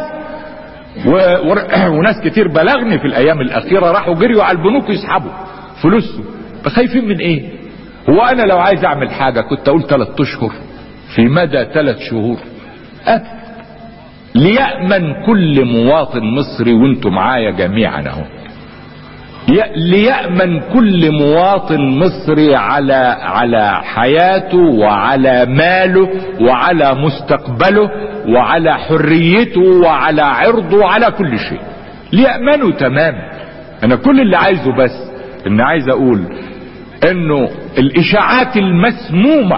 [SPEAKER 1] وناس كتير بلغني في الايام الاخيرة راحوا جريوا على البنوك يسحبوا فلوسهم. خايفين من ايه؟ هو انا لو عايز اعمل حاجة كنت اقول ثلاث اشهر في مدى ثلاث شهور أه. ليأمن كل مواطن مصري، وانتم معايا جميعا اهو، ليأمن كل مواطن مصري على على حياته وعلى ماله وعلى مستقبله وعلى حريته وعلى عرضه وعلى كل شيء، ليأمنوا تمام. انا كل اللي عايزه بس ان عايز اقول انه الاشاعات المسمومة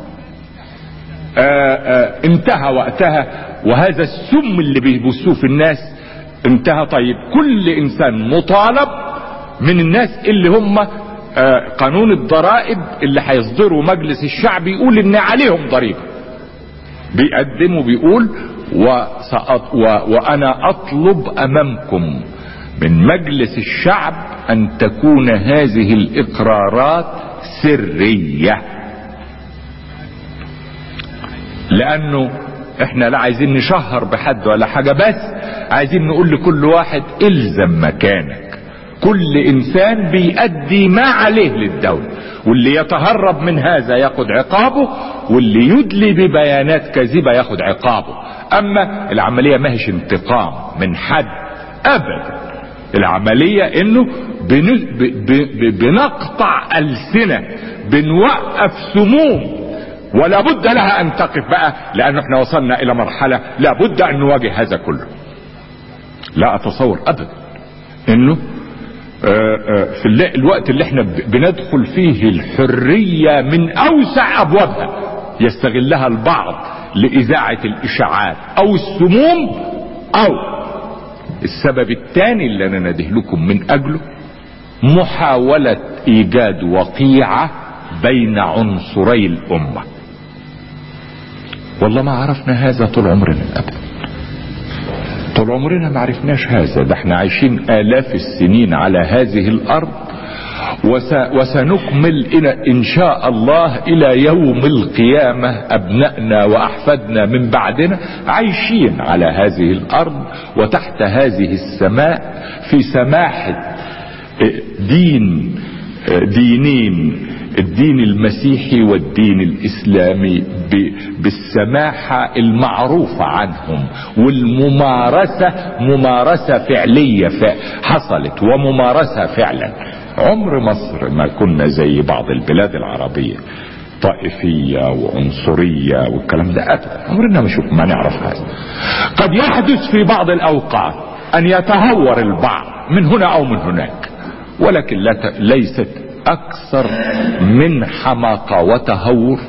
[SPEAKER 1] آآ آآ انتهى وقتها، وهذا السم اللي بيبثوه في الناس انتهى. طيب كل انسان مطالب من الناس اللي هم قانون الضرائب اللي هيصدروا مجلس الشعب يقول ان عليهم ضريبة، بيقدموا بيقول وسأط و وانا اطلب امامكم من مجلس الشعب ان تكون هذه الاقرارات سرية، لانه احنا لا عايزين نشهر بحد ولا حاجة، بس عايزين نقول لكل واحد الزم مكانك. كل انسان بيأدي ما عليه للدولة، واللي يتهرب من هذا ياخد عقابه، واللي يدلي ببيانات كاذبة ياخد عقابه. اما العملية ما هيش انتقام من حد ابدا، العملية انه بنقطع ألسنة، بنوقف سموم، ولا بد لها ان تقف بقى، لانه احنا وصلنا الى مرحلة لا بد ان نواجه هذا كله. لا اتصور ابدا انه في الوقت اللي احنا بندخل فيه الحرية من اوسع ابوابها يستغلها البعض لإذاعة الاشاعات او السموم، او السبب الثاني اللي انا ناديه لكم من اجله محاولة ايجاد وقيعة بين عنصري الامة. والله ما عرفنا هذا طول عمرنا ابدا، طول عمرنا ما عرفناش هذا. ده احنا عايشين آلاف السنين على هذه الارض، وس وسنكمل إلى ان شاء الله الى يوم القيامة. ابنائنا واحفادنا من بعدنا عايشين على هذه الارض وتحت هذه السماء في سماحة دين دينين، الدين المسيحي والدين الاسلامي، بالسماحة المعروفة عنهم، والممارسة ممارسة فعلية حصلت وممارسة فعلا. عمر مصر ما كنا زي بعض البلاد العربية طائفية وعنصرية والكلام ده ابدا، عمرنا ما شوف ما نعرف هذا. قد يحدث في بعض الاوقات ان يتهور البعض من هنا او من هناك، ولكن لا ت... ليست اكثر من حماقة وتهور،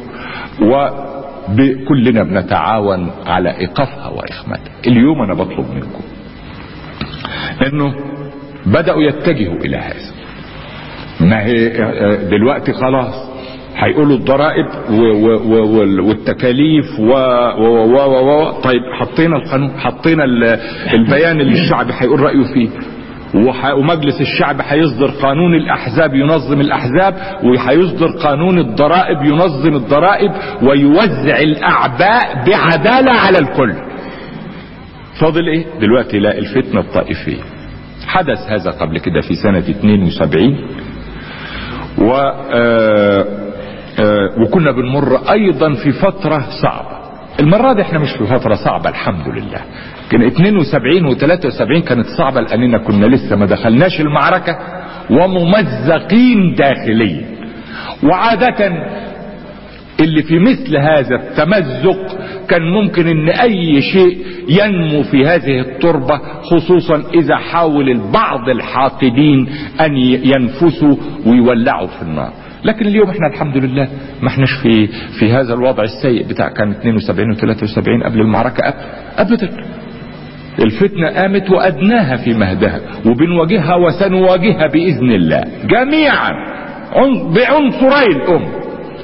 [SPEAKER 1] وكلنا بنتعاون على ايقافها واخمادها. اليوم انا بطلب منكم انه بدأوا يتجهوا الى هذا. ما هي دلوقتي خلاص هيقولوا الضرائب والتكاليف و و و طيب حطينا القانون، حطينا البيان اللي الشعب هيقول رأيه فيه، ومجلس الشعب هيصدر قانون الاحزاب ينظم الاحزاب، وهيصدر قانون الضرائب ينظم الضرائب ويوزع الاعباء بعدالة على الكل. فاضل ايه دلوقتي؟ لا، الفتنة الطائفية. حدث هذا قبل كده في سنة اثنين وسبعين، و آآ آآ وكنا بنمر ايضا في فترة صعبة. المرة دي احنا مش في فترة صعبة الحمد لله. كان اثنين وسبعين و ثلاثة وسبعين كانت صعبة لاننا كنا لسه ما دخلناش المعركة وممزقين داخليا، وعادة اللي في مثل هذا التمزق كان ممكن ان اي شيء ينمو في هذه التربة، خصوصا اذا حاول البعض الحاقدين ان ينفسوا ويولعوا في النار. لكن اليوم احنا الحمد لله ما احناش في في هذا الوضع السيء بتاع كان اثنين وسبعين و ثلاثة وسبعين قبل المعركة ابدا. الفتنة قامت وادناها في مهدها، وبنواجهها وسنواجهها باذن الله جميعا بعنصري الامه.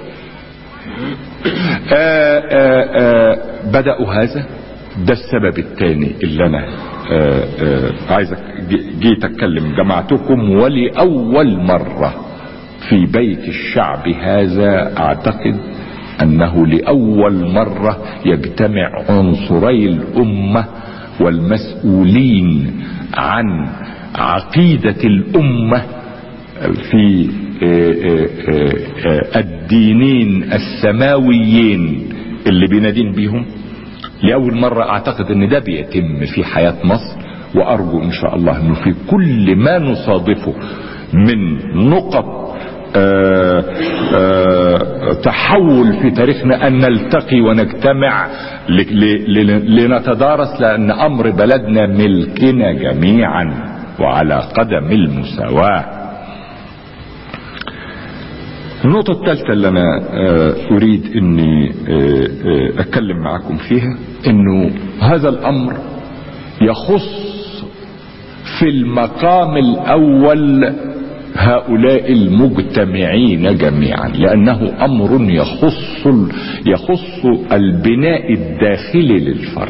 [SPEAKER 1] آآ آآ بدأوا هذا. ده السبب الثاني اللي انا آآ آآ عايزك جيت اتكلم جماعتكم، ولأول مرة في بيت الشعب هذا اعتقد انه لأول مرة يجتمع عنصري الامة والمسؤولين عن عقيدة الامة في الدينين السماويين اللي بينادين بيهم. لأول مرة اعتقد ان ده بيتم في حياة مصر، وارجو ان شاء الله انه في كل ما نصادفه من نقط آآ آآ تحول في تاريخنا ان نلتقي ونجتمع لنتدارس، لان امر بلدنا ملكنا جميعا وعلى قدم المساواة. النقطة الثالثة اللي انا اريد اني اتكلم معكم فيها انه هذا الامر يخص في المقام الاول هؤلاء المجتمعين جميعا، لانه امر يخص يخص البناء الداخلي للفرد.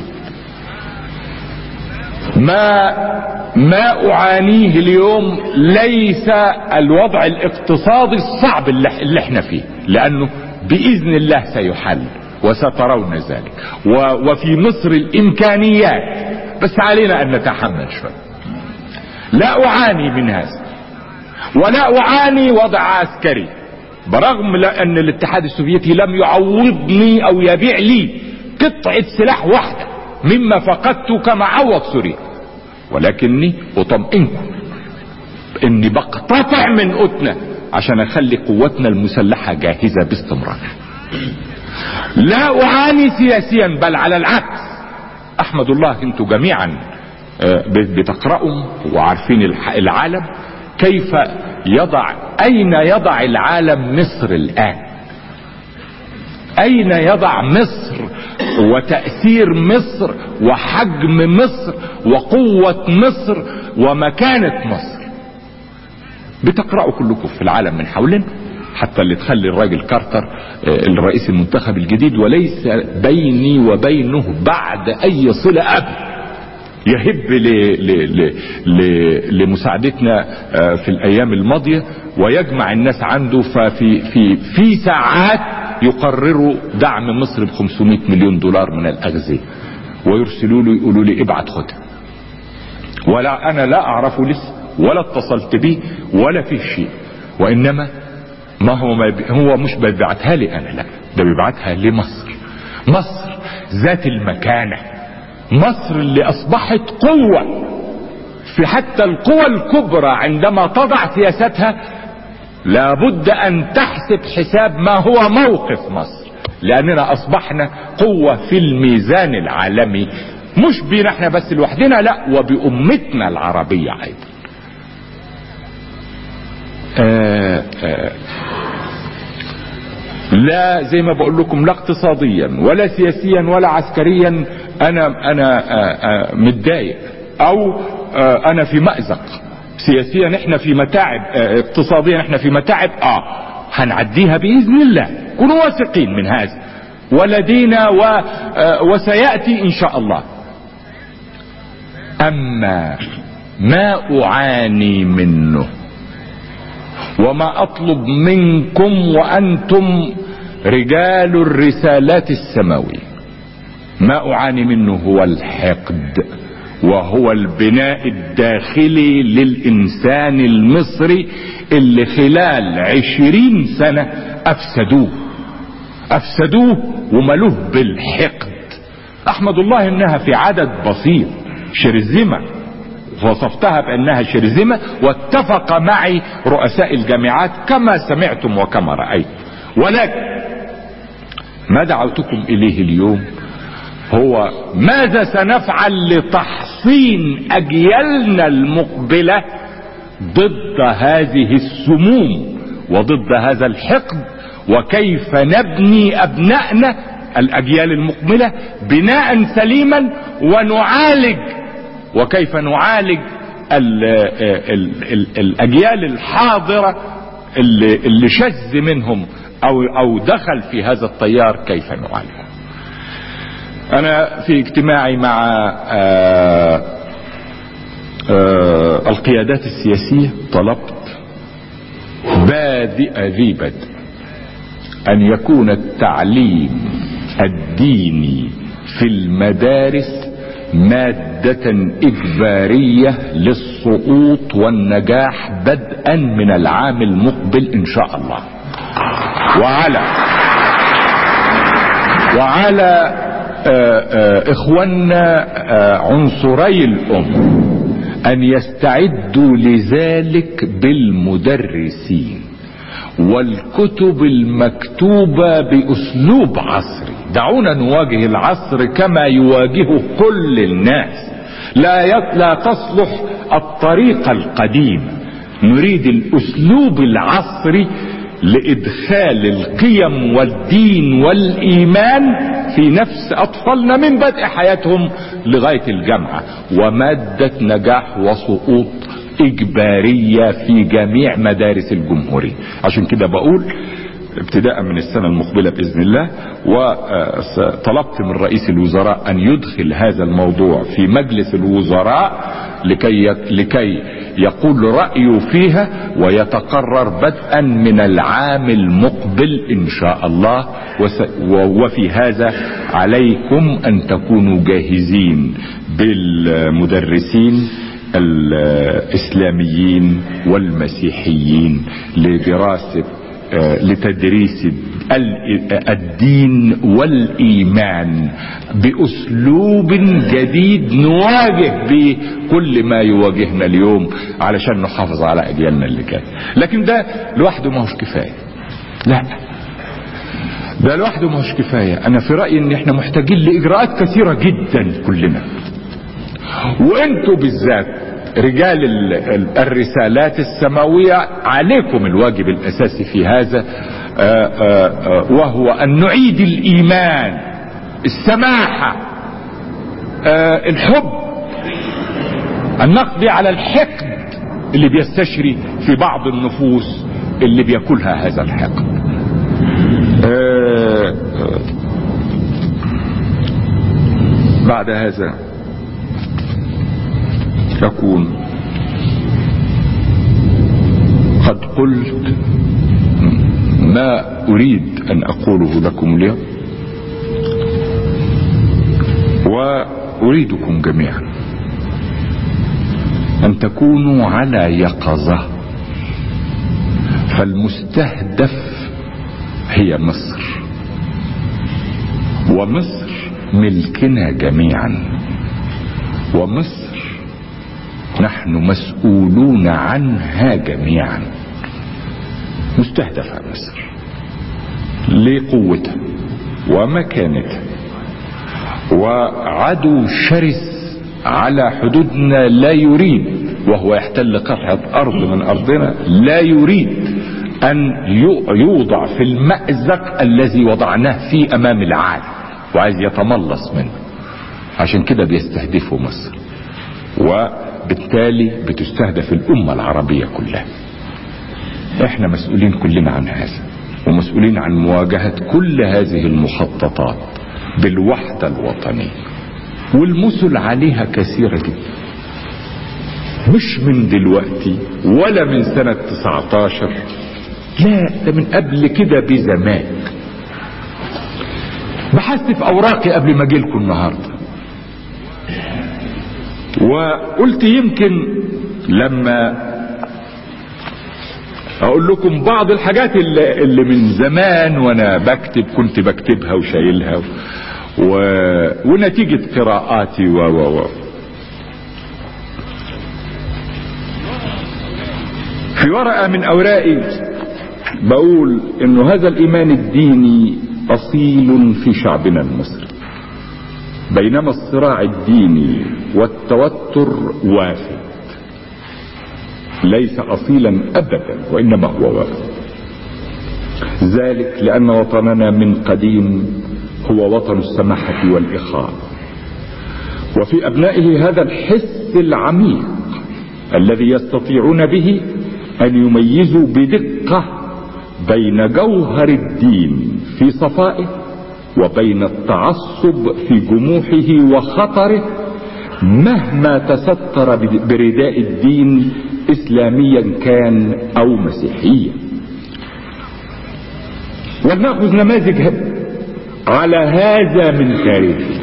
[SPEAKER 1] ما ما اعانيه اليوم ليس الوضع الاقتصادي الصعب اللي احنا فيه، لانه باذن الله سيحل وسترون ذلك، وفي مصر الامكانيات، بس علينا ان نتحمل شوي. لا اعاني من هذا، ولا اعاني وضع عسكري، برغم ان الاتحاد السوفيتي لم يعوضني او يبيع لي قطعة سلاح واحدة مما فقدته كما عوض سوريا، ولكني اطمئنكم اني بقتطع من قوتنا عشان اخلي قوتنا المسلحة جاهزة باستمرار. لا اعاني سياسيا، بل على العكس. احمد الله انتم جميعا بتقرأوا وعارفين العالم كيف يضع، اين يضع العالم مصر الان، اين يضع مصر وتأثير مصر وحجم مصر وقوة مصر ومكانة مصر. بتقرأوا كلكم في العالم من حولنا، حتى اللي تخلي الراجل كارتر الرئيس المنتخب الجديد وليس بيني وبينه بعد اي صلة ابدا، يهب ل ل ل لمساعدتنا في الايام الماضية ويجمع الناس عنده، ففي في في ساعات يقرروا دعم مصر ب خمسمائة مليون دولار من الاغذية، ويرسلوا له يقولوا لي ابعت خدها، ولا انا لا اعرفه لسه ولا اتصلت به ولا في شيء، وانما ما هو ما هو مش بيبعتها لي انا، لا ده بيبعتها لمصر. مصر ذات المكانة، مصر اللي اصبحت قوة في حتى القوى الكبرى عندما تضع سياستها لابد ان تحسب حساب ما هو موقف مصر، لاننا اصبحنا قوة في الميزان العالمي، مش بينا احنا بس لوحدنا، لا، وبأمتنا العربية ايضا. آآ آآ لا زي ما بقول لكم، لا اقتصاديا ولا سياسيا ولا عسكريا انا انا متضايق او انا في مأزق. سياسيا احنا في متاعب، اقتصاديا احنا في متاعب، اه هنعديها باذن الله، كونوا واثقين من هذا، ولدينا و... وسيأتي ان شاء الله. اما ما اعاني منه وما اطلب منكم وانتم رجال الرسالات السماوية، ما اعاني منه هو الحقد، وهو البناء الداخلي للانسان المصري اللي خلال عشرين سنة افسدوه افسدوه وملوه بالحقد. احمد الله انها في عدد بسيط شرذمة، وصفتها بانها شرذمة، واتفق معي رؤساء الجامعات كما سمعتم وكما رأيت. ولكن ما دعوتكم اليه اليوم هو ماذا سنفعل لتحصين اجيالنا المقبلة ضد هذه السموم وضد هذا الحقد، وكيف نبني ابنائنا الاجيال المقبلة بناء سليما، ونعالج وكيف نعالج ال ال ال الاجيال الحاضرة اللي, اللي شذ منهم او او دخل في هذا التيار، كيف نعالجه. انا في اجتماعي مع آآ آآ القيادات السياسية طلبت بادئ ذي بدء ان يكون التعليم الديني في المدارس مادة اجبارية للسقوط والنجاح بدءا من العام المقبل ان شاء الله. وعلى وعلى آآ آآ اخواننا عنصري الام ان يستعدوا لذلك بالمدرسين والكتب المكتوبة باسلوب عصري. دعونا نواجه العصر كما يواجهه كل الناس، لا لا تصلح الطريقة القديمة. نريد الاسلوب العصري لادخال القيم والدين والايمان في نفس اطفالنا من بدء حياتهم لغاية الجامعة، ومادة نجاح وسقوط اجبارية في جميع مدارس الجمهورية. عشان كده بقول ابتداء من السنة المقبلة بإذن الله، وطلبت من رئيس الوزراء أن يدخل هذا الموضوع في مجلس الوزراء لكي لكي يقول رأيه فيها ويتقرر بدءا من العام المقبل إن شاء الله. وفي هذا عليكم أن تكونوا جاهزين بالمدرسين الإسلاميين والمسيحيين لدراسة لتدريس الدين والإيمان بأسلوب جديد نواجه به كل ما يواجهنا اليوم علشان نحافظ على أجيالنا اللي كانت. لكن ده لوحده ما هوش كفاية، لا، ده لوحده ما هوش كفاية. أنا في رأيي إن إحنا محتاجين لإجراءات كثيرة جدا كلنا، وانتوا بالذات رجال الرسالات السماوية عليكم الواجب الاساسي في هذا، آآ آآ وهو ان نعيد الايمان، السماحة، الحب، ان نقضي على الحقد اللي بيستشري في بعض النفوس اللي بياكلها هذا الحقد. آآ آآ بعد هذا أكون قد قلت ما أريد أن أقوله لكم اليوم، وأريدكم جميعا أن تكونوا على يقظة، فالمستهدف هي مصر، ومصر ملكنا جميعا، ومصر نحن مسؤولون عنها جميعا. مستهدفة مصر لقوتها ومكانتها، وعدو شرس على حدودنا لا يريد، وهو يحتل قطعة أرض من أرضنا، لا يريد أن يوضع في المأزق الذي وضعناه فيه أمام العالم، وعايز يتملص منه. عشان كده بيستهدفوا مصر، وبالتالي بتستهدف الأمة العربية كلها. احنا مسؤولين كلنا عن هذا، ومسؤولين عن مواجهة كل هذه المخططات بالوحدة الوطنية، والمثل عليها كثيرة جدا، مش من دلوقتي ولا من سنة تسعة عشر، لا ده من قبل كده بزمان. بحثت في اوراقي قبل ما اجي لكم النهارده، وقلت يمكن لما اقول لكم بعض الحاجات اللي, اللي من زمان وانا بكتب كنت بكتبها وشايلها و... ونتيجة قراءاتي و و و في ورقة من اوراقي بقول انه هذا الايمان الديني اصيل في شعبنا المصري، بينما الصراع الديني والتوتر وافد، ليس اصيلا ابدا وانما هو وافد. ذلك لان وطننا من قديم هو وطن السماحة والاخاء، وفي ابنائه هذا الحس العميق الذي يستطيعون به ان يميزوا بدقة بين جوهر الدين في صفائه وبين التعصب في جموحه وخطره، مهما تستر برداء الدين اسلاميا كان او مسيحيا. ولنأخذ نماذج على هذا من تاريخه.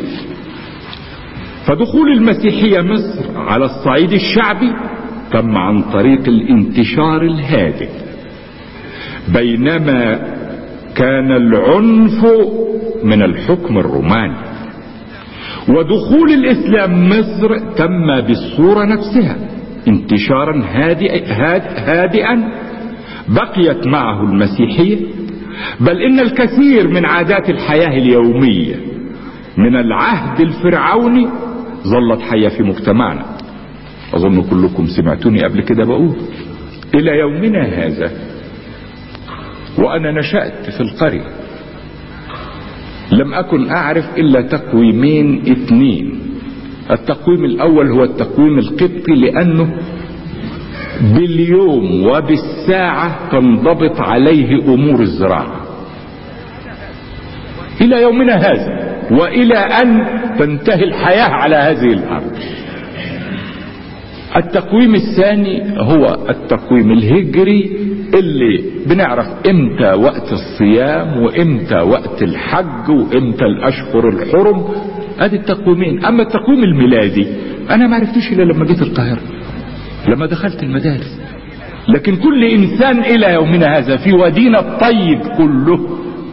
[SPEAKER 1] فدخول المسيحية مصر على الصعيد الشعبي تم عن طريق الانتشار الهادئ، بينما كان العنف من الحكم الروماني. ودخول الاسلام مصر تم بالصورة نفسها، انتشارا هادئ هادئا بقيت معه المسيحية، بل ان الكثير من عادات الحياة اليومية من العهد الفرعوني ظلت حية في مجتمعنا. اظن كلكم سمعتوني قبل كده بقول الى يومنا هذا، وانا نشأت في القرية لم اكن اعرف الا تقويمين اثنين. التقويم الاول هو التقويم القبطي، لانه باليوم وبالساعة تنضبط عليه امور الزراعة الى يومنا هذا، والى ان تنتهي الحياة على هذه الارض. التقويم الثاني هو التقويم الهجري، اللي بنعرف امتى وقت الصيام وامتى وقت الحج وامتى الاشهر الحرم. ادي التقويمين. اما التقويم الميلادي انا ما عرفتوش الا لما جيت القاهرة، لما دخلت المدارس. لكن كل انسان الى يومنا هذا في وادينا الطيب كله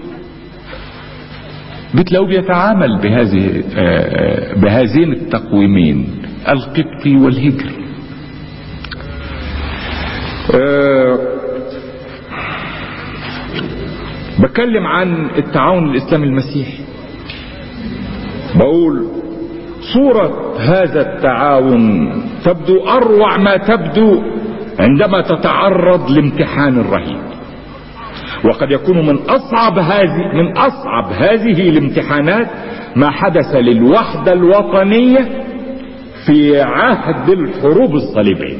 [SPEAKER 1] بتلاقوه بيتعامل بهذه بهذين التقويمين، القبطي والهجري. أه بتكلم عن التعاون الاسلامي المسيحي، بقول صورة هذا التعاون تبدو اروع ما تبدو عندما تتعرض لامتحان رهيب، وقد يكون من اصعب هذه من اصعب هذه الامتحانات ما حدث للوحدة الوطنية في عهد الحروب الصليبية.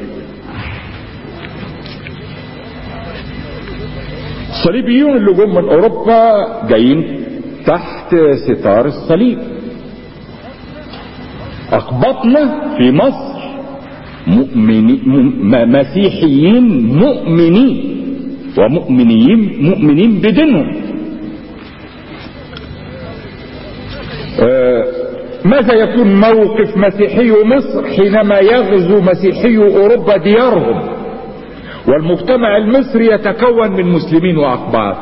[SPEAKER 1] الصليبيون اللي جم من اوروبا جايين تحت ستار الصليب. اقبطنا في مصر مؤمنين مسيحيين مؤمنين ومؤمنين مؤمنين بدينهم. آه ماذا يكون موقف مسيحي مصر حينما يغزو مسيحي اوروبا ديارهم والمجتمع المصري يتكون من مسلمين واقباط؟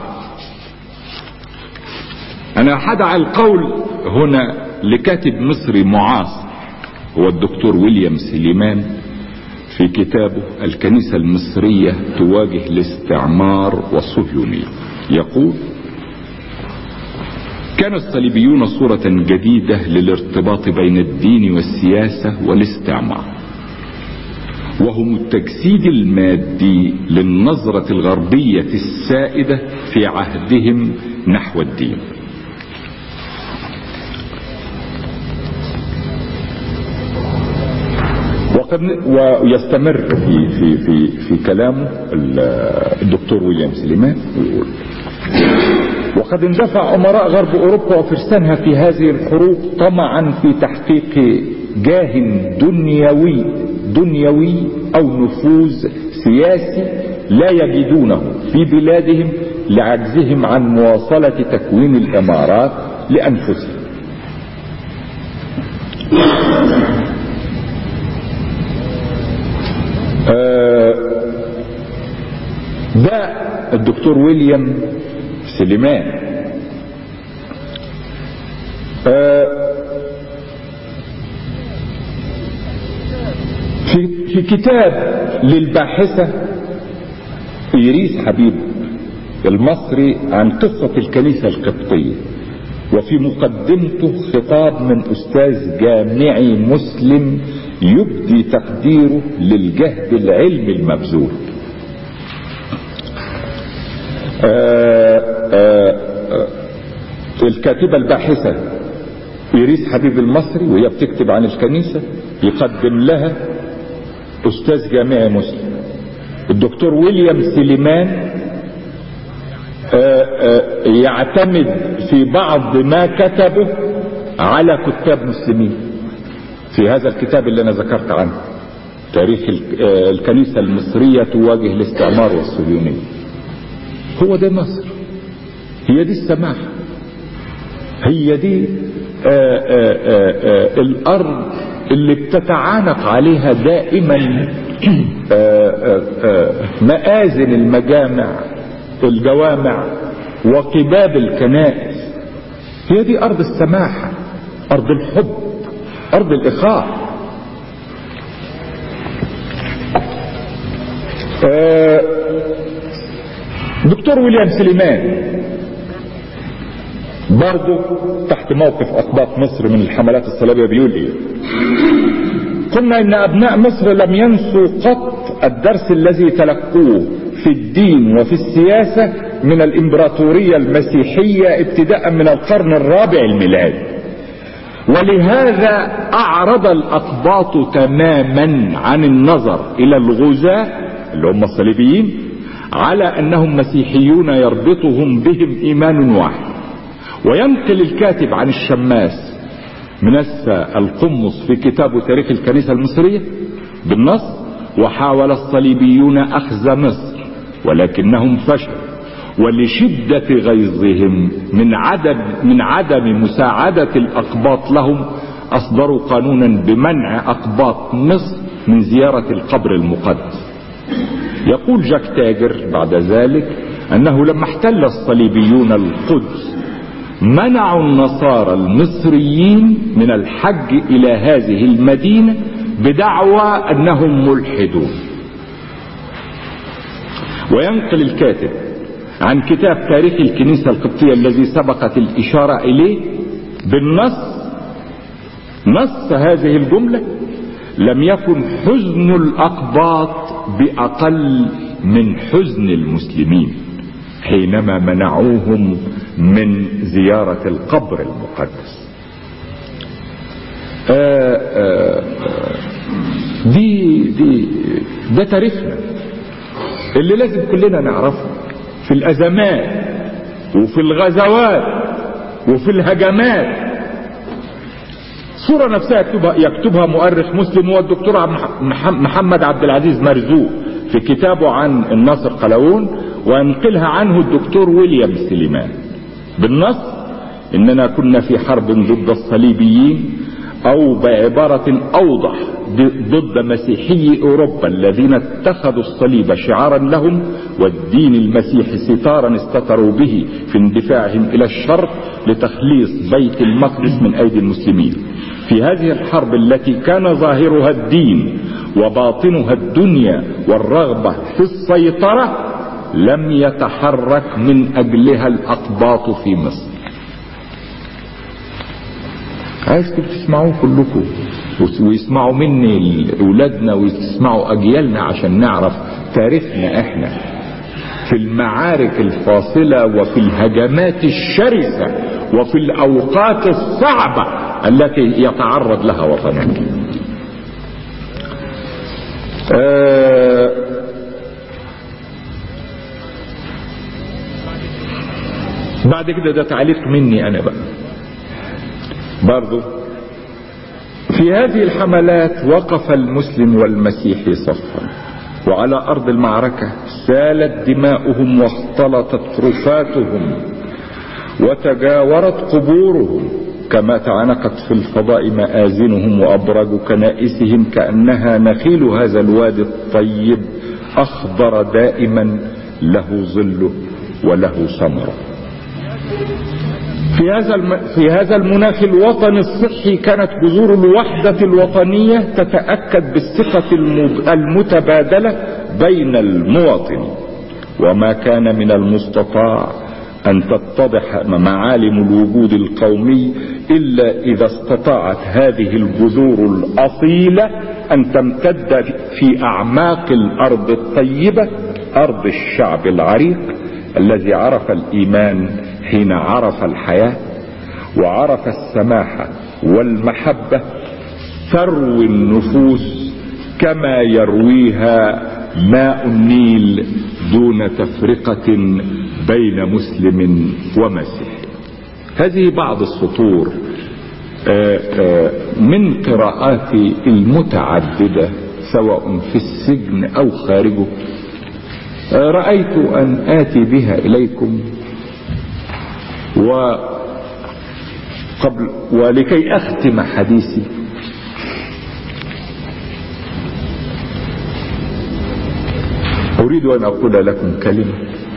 [SPEAKER 1] انا حدع القول هنا لكاتب مصري معاصر هو الدكتور ويليام سليمان
[SPEAKER 2] في كتابه الكنيسة المصرية تواجه الاستعمار والصهيونية يقول: كان الصليبيون صورة جديدة للارتباط بين الدين والسياسة والاستعمار، وهم التجسيد المادي للنظرة الغربية السائدة في عهدهم نحو الدين. وقد ويستمر في في في في كلامه الدكتور ويليام سليمان ويقول: وقد اندفع أمراء غرب أوروبا وفرسانها في هذه الحروب طمعا في تحقيق جاه دنيوي دنيوي أو نفوذ سياسي لا يجدونه في بلادهم لعجزهم عن مواصلة تكوين الإمارات لأنفسهم. ده الدكتور ويليام سليمان في في كتاب للباحثة إيريس حبيب المصري عن قصة الكنيسة القبطية، وفي مقدمته خطاب من أستاذ جامعي مسلم يبدي تقديره للجهد العلمي المبذول. آآ آآ الكاتبة الباحثة إيريس حبيب المصري وهي بتكتب عن الكنيسة يقدم لها أستاذ جامعي مسلم الدكتور ويليام سليمان آآ آآ يعتمد في بعض ما كتبه على كتاب مسلمين في هذا الكتاب اللي أنا ذكرت عنه، تاريخ الكنيسة المصرية تواجه الاستعمار والصهيونية. هو ده مصر، هي دي السماحة، هي دي آآ آآ آآ الأرض اللي بتتعانق عليها دائما آآ آآ مآذن المجامع الجوامع وقباب الكنائس. هي دي أرض السماحة، أرض الحب، أرض الإخاء. دكتور ويليام سليمان برضو تحت موقف أقباط مصر من الحملات الصليبية بيقول إيه: قلنا إن أبناء مصر لم ينسوا قط الدرس الذي تلقوه في الدين وفي السياسة من الإمبراطورية المسيحية ابتداء من القرن الرابع الميلادي، ولهذا أعرض الأقباط تماما عن النظر إلى الغزاة اللي هم الصليبيين على أنهم مسيحيون يربطهم بهم إيمان واحد. وينقل الكاتب عن الشماس منسى القمص في كتابه تاريخ الكنيسة المصرية بالنص: وحاول الصليبيون أخذ مصر ولكنهم فشلوا، ولشدة غيظهم من عدم من عدم مساعدة الأقباط لهم أصدروا قانونا بمنع أقباط مصر من زيارة القبر المقدس. يقول جاك تاجر بعد ذلك أنه لما احتل الصليبيون القدس منعوا النصارى المصريين من الحج إلى هذه المدينة بدعوى أنهم ملحدون. وينقل الكاتب عن كتاب تاريخ الكنيسة القبطية الذي سبقت الإشارة إليه بالنص نص هذه الجملة: لم يكن حزن الأقباط بأقل من حزن المسلمين حينما منعوهم من زيارة القبر المقدس. آآ آآ دي دي ده تاريخنا اللي لازم كلنا نعرفه في الأزمات وفي الغزوات وفي الهجمات. صورة نفسها يكتبها, يكتبها مؤرخ مسلم هو الدكتور محمد عبد العزيز مرزوق في كتابه عن الناصر قلاوون، وينقلها عنه الدكتور ويليام سليمان بالنص: إننا كنا في حرب ضد الصليبيين، أو بعبارة أوضح ضد مسيحي أوروبا الذين اتخذوا الصليب شعارا لهم والدين المسيحي ستارا استتروا به في اندفاعهم إلى الشرق لتخليص بيت المقدس من أيدي المسلمين. في هذه الحرب التي كان ظاهرها الدين وباطنها الدنيا والرغبة في السيطرة لم يتحرك من أجلها الأقباط في مصر. عايزكم تسمعوه كلكم ويسمعوا مني أولادنا ويسمعوا أجيالنا عشان نعرف تاريخنا احنا في المعارك الفاصلة وفي الهجمات الشرسة وفي الأوقات الصعبة التي يتعرض لها وطننا. آه بعد كده ده تعليق مني أنا بقى برضو. في هذه الحملات وقف المسلم والمسيحي صفا، وعلى أرض المعركة سالت دماؤهم واختلطت رفاتهم وتجاورت قبورهم، كما تعنقت في الفضاء مآذنهم وأبراج كنائسهم كأنها نخيل هذا الوادي الطيب أخضر دائما له ظله وله ثمره. في هذا في هذا المناخ الوطني الصحي كانت جذور الوحدة الوطنية تتأكد بالثقة المتبادلة بين المواطنين، وما كان من المستطاع أن تتضح معالم الوجود القومي إلا إذا استطاعت هذه الجذور الأصيلة أن تمتد في أعماق الأرض الطيبة، أرض الشعب العريق الذي عرف الإيمان حين عرف الحياة وعرف السماحة والمحبة، تروي النفوس كما يرويها ماء النيل دون تفرقة بين مسلم ومسيحي. هذه بعض السطور من قراءاتي المتعددة سواء في السجن أو خارجه، رأيت أن آتي بها إليكم وقبل ولكي أختم حديثي أريد أن أقول لكم كلمة.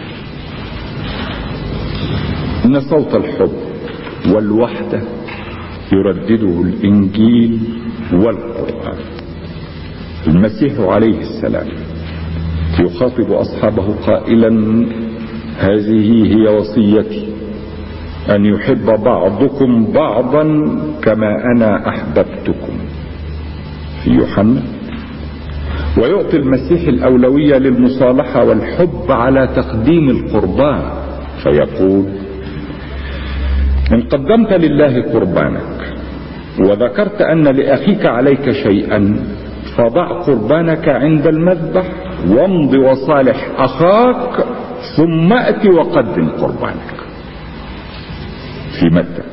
[SPEAKER 2] إن صوت الحب والوحدة يردده الإنجيل والقرآن. المسيح عليه السلام يخاطب أصحابه قائلا: هذه هي وصيتي، أن يحب بعضكم بعضا كما أنا أحببتكم، في يوحنا. ويعطي المسيح الأولوية للمصالحة والحب على تقديم القربان، فيقول: إن قدمت لله قربانك وذكرت أن لأخيك عليك شيئا فضع قربانك عند المذبح وامض وصالح أخاك ثم أتي وقدم قربانك، في متى.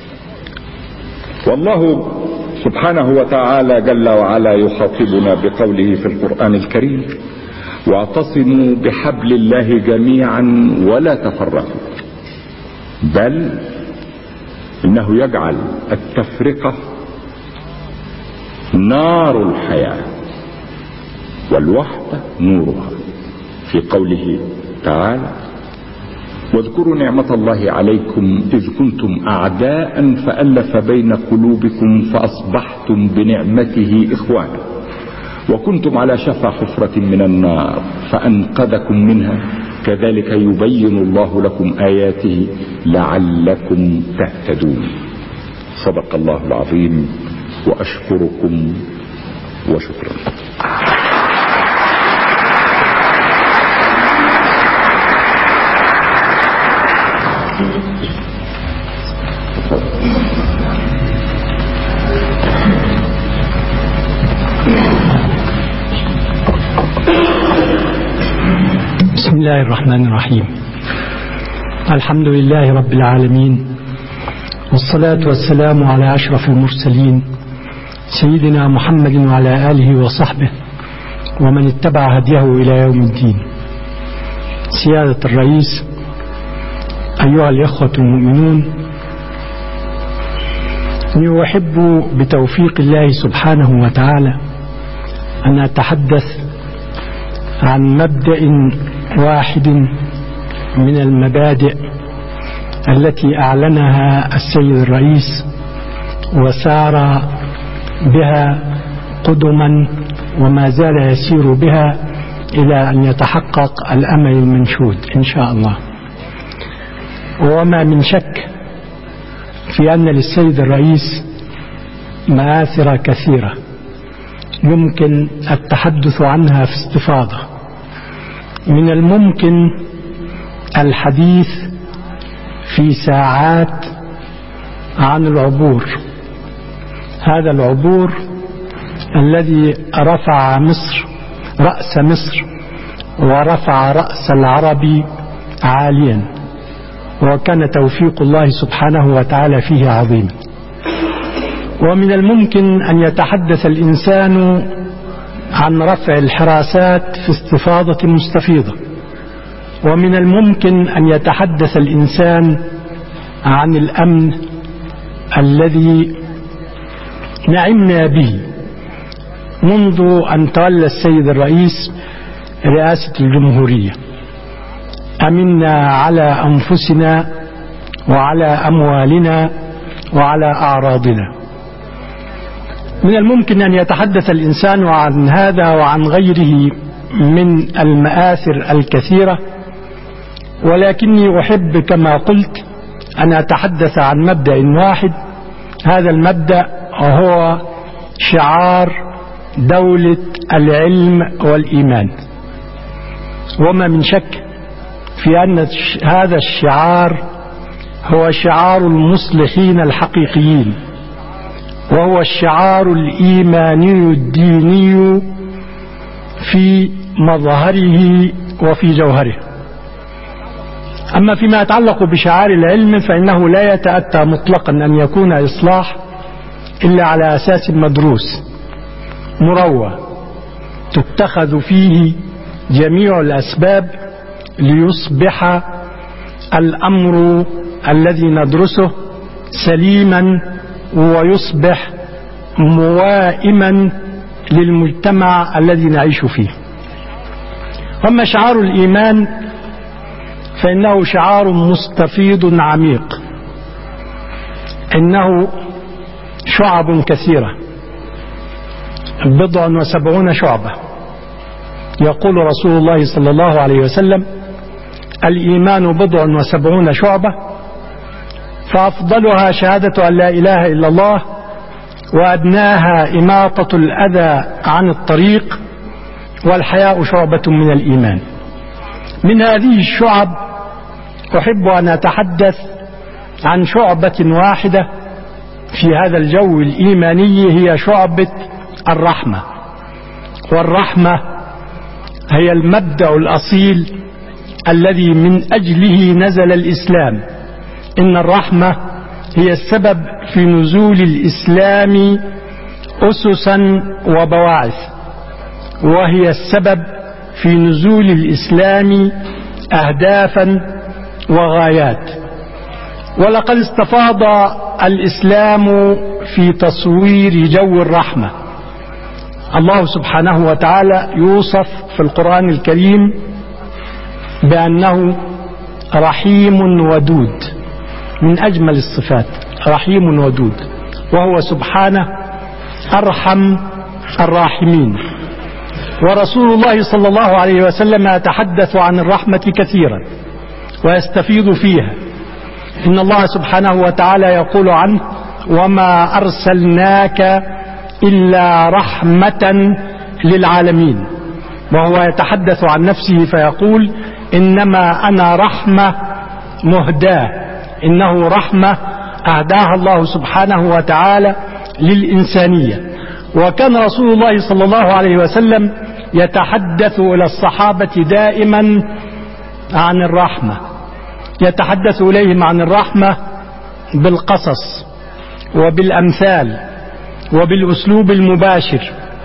[SPEAKER 2] والله سبحانه وتعالى جل وعلا يخاطبنا بقوله في القرآن الكريم: واعتصموا بحبل الله جميعا ولا تفرقوا، بل إنه يجعل التفرقة نار الحياة والوحدة نورها، في قوله تعالى: واذكروا نعمة الله عليكم إذ كنتم أعداء فألف بين قلوبكم فأصبحتم بنعمته إخوانا وكنتم على شفا حفرة من النار فأنقذكم منها كذلك يبين الله لكم آياته لعلكم تهتدون. صدق الله العظيم، وأشكركم وشكرا.
[SPEAKER 3] بسم الله الرحمن الرحيم. الحمد لله رب العالمين، والصلاة والسلام على أشرف المرسلين سيدنا محمد وعلى آله وصحبه ومن اتبع هديه إلى يوم الدين. سيادة الرئيس، أيها الإخوة المؤمنون، إني أحب بتوفيق الله سبحانه وتعالى أن أتحدث عن مبدأ واحد من المبادئ التي أعلنها السيد الرئيس وسار بها قدما وما زال يسير بها إلى أن يتحقق الأمل المنشود إن شاء الله. وما من شك في أن للسيد الرئيس مآثر كثيرة يمكن التحدث عنها في استفاضة. من الممكن الحديث في ساعات عن العبور، هذا العبور الذي رفع مصر رأس مصر ورفع رأس العرب عاليا، وكان توفيق الله سبحانه وتعالى فيه عظيما. ومن الممكن أن يتحدث الإنسان عن رفع الحراسات في استفاضة مستفيضة، ومن الممكن أن يتحدث الإنسان عن الأمن الذي نعمنا به منذ أن تولى السيد الرئيس رئاسة الجمهورية. أمنا على أنفسنا وعلى أموالنا وعلى أعراضنا. من الممكن أن يتحدث الإنسان عن هذا وعن غيره من المآثر الكثيرة، ولكني أحب كما قلت أن أتحدث عن مبدأ واحد. هذا المبدأ هو شعار دولة العلم والإيمان. وما من شك في أن هذا الشعار هو شعار المصلحين الحقيقيين، وهو الشعار الإيماني الديني في مظهره وفي جوهره. أما فيما يتعلق بشعار العلم فإنه لا يتأتى مطلقا أن يكون إصلاح إلا على أساس مدروس مروى تتخذ فيه جميع الأسباب ليصبح الأمر الذي ندرسه سليما ويصبح موائما للمجتمع الذي نعيش فيه. أما شعار الإيمان فإنه شعار مستفيض عميق، إنه شعب كثيرة بضع وسبعون شعبة. يقول رسول الله صلى الله عليه وسلم: الإيمان بضع وسبعون شعبة، فأفضلها شهادة أن لا إله إلا الله، وأدناها إماطة الأذى عن الطريق، والحياء شعبة من الإيمان. من هذه الشعب أحب أن أتحدث عن شعبة واحدة في هذا الجو الإيماني، هي شعبة الرحمة. والرحمة هي المبدأ الأصيل الذي من أجله نزل الإسلام. إن الرحمة هي السبب في نزول الإسلام أسسا وبواعث، وهي السبب في نزول الإسلام أهدافا وغايات. ولقد استفاض الإسلام في تصوير جو الرحمة. الله سبحانه وتعالى يوصف في القرآن الكريم بأنه رحيم ودود، من أجمل الصفات رحيم ودود، وهو سبحانه أرحم الراحمين. ورسول الله صلى الله عليه وسلم يتحدث عن الرحمة كثيرا ويستفيض فيها. إن الله سبحانه وتعالى يقول عنه: وما أرسلناك إلا رحمة للعالمين. وهو يتحدث عن نفسه فيقول: إنما أنا رحمة مهداة، إنه رحمة أهداها الله سبحانه وتعالى للإنسانية. وكان رسول الله صلى الله عليه وسلم يتحدث إلى الصحابة دائما عن الرحمة، يتحدث إليهم عن الرحمة بالقصص وبالأمثال وبالأسلوب المباشر.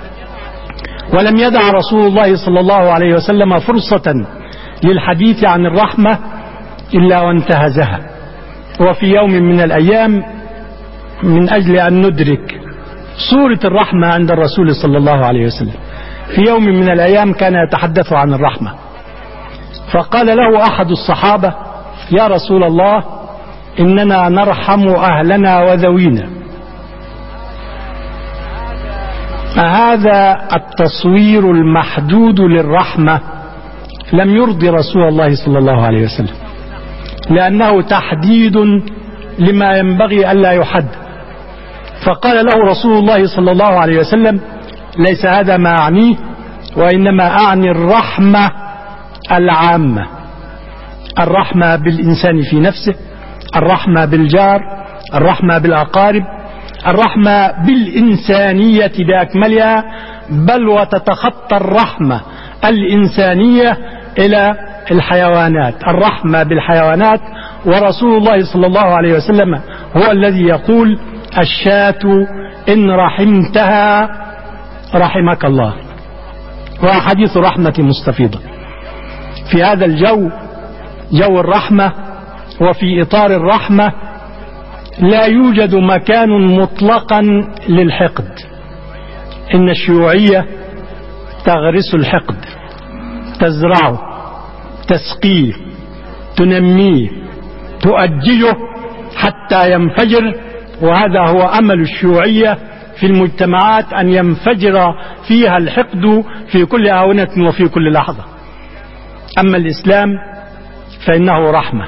[SPEAKER 3] ولم يدع رسول الله صلى الله عليه وسلم فرصة للحديث عن الرحمة إلا وانتهزها. وفي يوم من الأيام، من أجل أن ندرك صورة الرحمة عند الرسول صلى الله عليه وسلم، في يوم من الأيام كان يتحدث عن الرحمة، فقال له أحد الصحابة: يا رسول الله، إننا نرحم أهلنا وذوينا. هذا التصوير المحدود للرحمة لم يرضي رسول الله صلى الله عليه وسلم، لأنه تحديد لما ينبغي ألا يحد. فقال له رسول الله صلى الله عليه وسلم: ليس هذا ما أعنيه، وإنما أعني الرحمة العامة، الرحمة بالإنسان في نفسه، الرحمة بالجار، الرحمة بالأقارب، الرحمة بالإنسانية بأكملها، بل وتتخطى الرحمة الإنسانية إلى الحيوانات، الرحمة بالحيوانات. ورسول الله صلى الله عليه وسلم هو الذي يقول: الشاة إن رحمتها رحمك الله. وحديث الرحمة مستفيضة في هذا الجو، جو الرحمة، وفي إطار الرحمة لا يوجد مكان مطلقا للحقد. إن الشيوعية تغرس الحقد، تزرعه، تسقيه، تنميه، تؤججه حتى ينفجر. وهذا هو أمل الشيوعية في المجتمعات، أن ينفجر فيها الحقد في كل آونة وفي كل لحظة. أما الإسلام فإنه رحمة،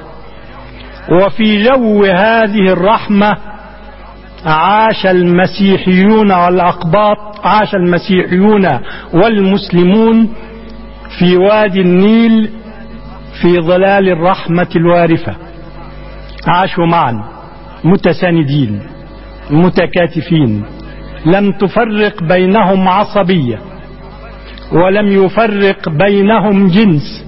[SPEAKER 3] وفي جو هذه الرحمة عاش المسيحيون والأقباط، عاش المسيحيون والمسلمون في وادي النيل في ظلال الرحمة الوارفة. عاشوا معا متساندين متكاتفين، لم تفرق بينهم عصبية، ولم يفرق بينهم جنس،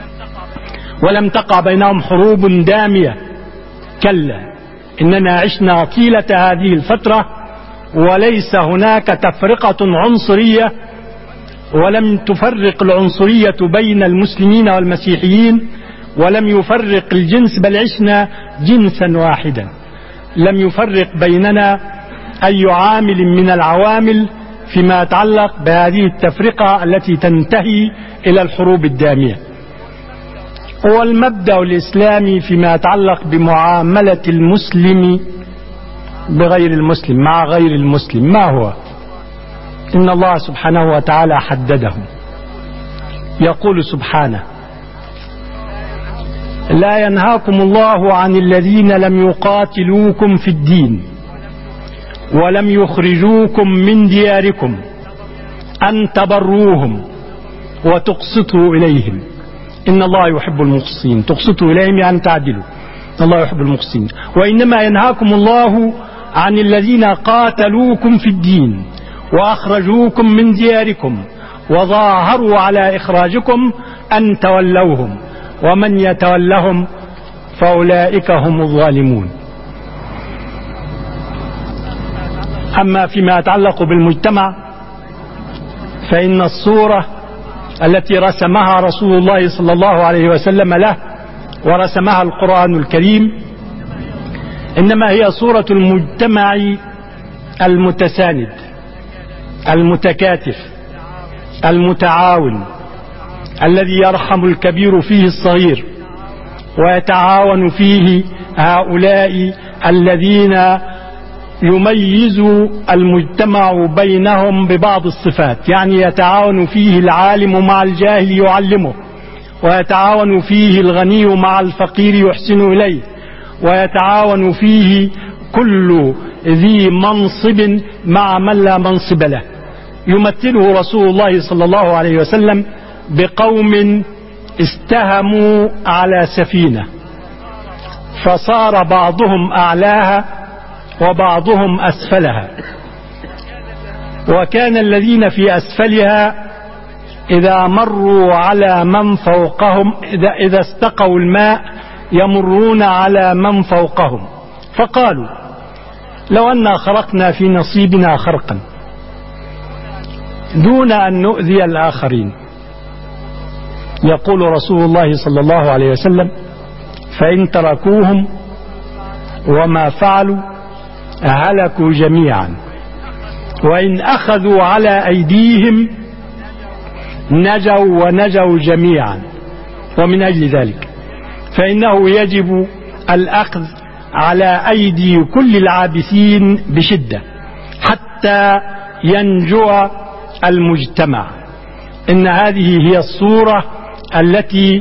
[SPEAKER 3] ولم تقع بينهم حروب دامية. كلا، إننا عشنا طيلة هذه الفترة وليس هناك تفرقة عنصرية، ولم تفرق العنصرية بين المسلمين والمسيحيين، ولم يفرق الجنس، بل عشنا جنسا واحدا. لم يفرق بيننا أي عامل من العوامل فيما يتعلق بهذه التفرقة التي تنتهي إلى الحروب الدامية. والمبدأ الإسلامي فيما يتعلق بمعاملة المسلم بغير المسلم، مع غير المسلم، ما هو؟ إن الله سبحانه وتعالى حدده، يقول سبحانه: لا ينهاكم الله عن الذين لم يقاتلوكم في الدين ولم يخرجوكم من دياركم أن تبروهم وتقسطوا إليهم إن الله يحب المقسطين. تقسطوا إليهم يعني تعدلوا، الله يحب المقسطين. وإنما ينهاكم الله عن الذين قاتلوكم في الدين وأخرجوكم من دياركم وظاهروا على إخراجكم أن تولوهم ومن يتولهم فأولئك هم الظالمون. أما فيما يتعلق بالمجتمع فإن الصورة التي رسمها رسول الله صلى الله عليه وسلم له ورسمها القرآن الكريم إنما هي صورة المجتمع المتساند المتكاتف المتعاون، الذي يرحم الكبير فيه الصغير، ويتعاون فيه هؤلاء الذين يميز المجتمع بينهم ببعض الصفات. يعني يتعاون فيه العالم مع الجاهل يعلمه، ويتعاون فيه الغني مع الفقير يحسن إليه، ويتعاون فيه كل ذي منصب مع من لا منصب له. يمثله رسول الله صلى الله عليه وسلم بقوم استهموا على سفينة فصار بعضهم أعلاها وبعضهم أسفلها، وكان الذين في أسفلها إذا مروا على من فوقهم إذا, إذا استقوا الماء يمرون على من فوقهم، فقالوا لو أننا خرقنا في نصيبنا خرقا دون أن نؤذي الآخرين. يقول رسول الله صلى الله عليه وسلم: فإن تركوهم وما فعلوا هلكوا جميعا، وإن أخذوا على أيديهم نجوا ونجوا جميعا. ومن أجل ذلك فإنه يجب الأخذ على أيدي كل العابثين بشدة، حتى ينجو المجتمع. إن هذه هي الصورة التي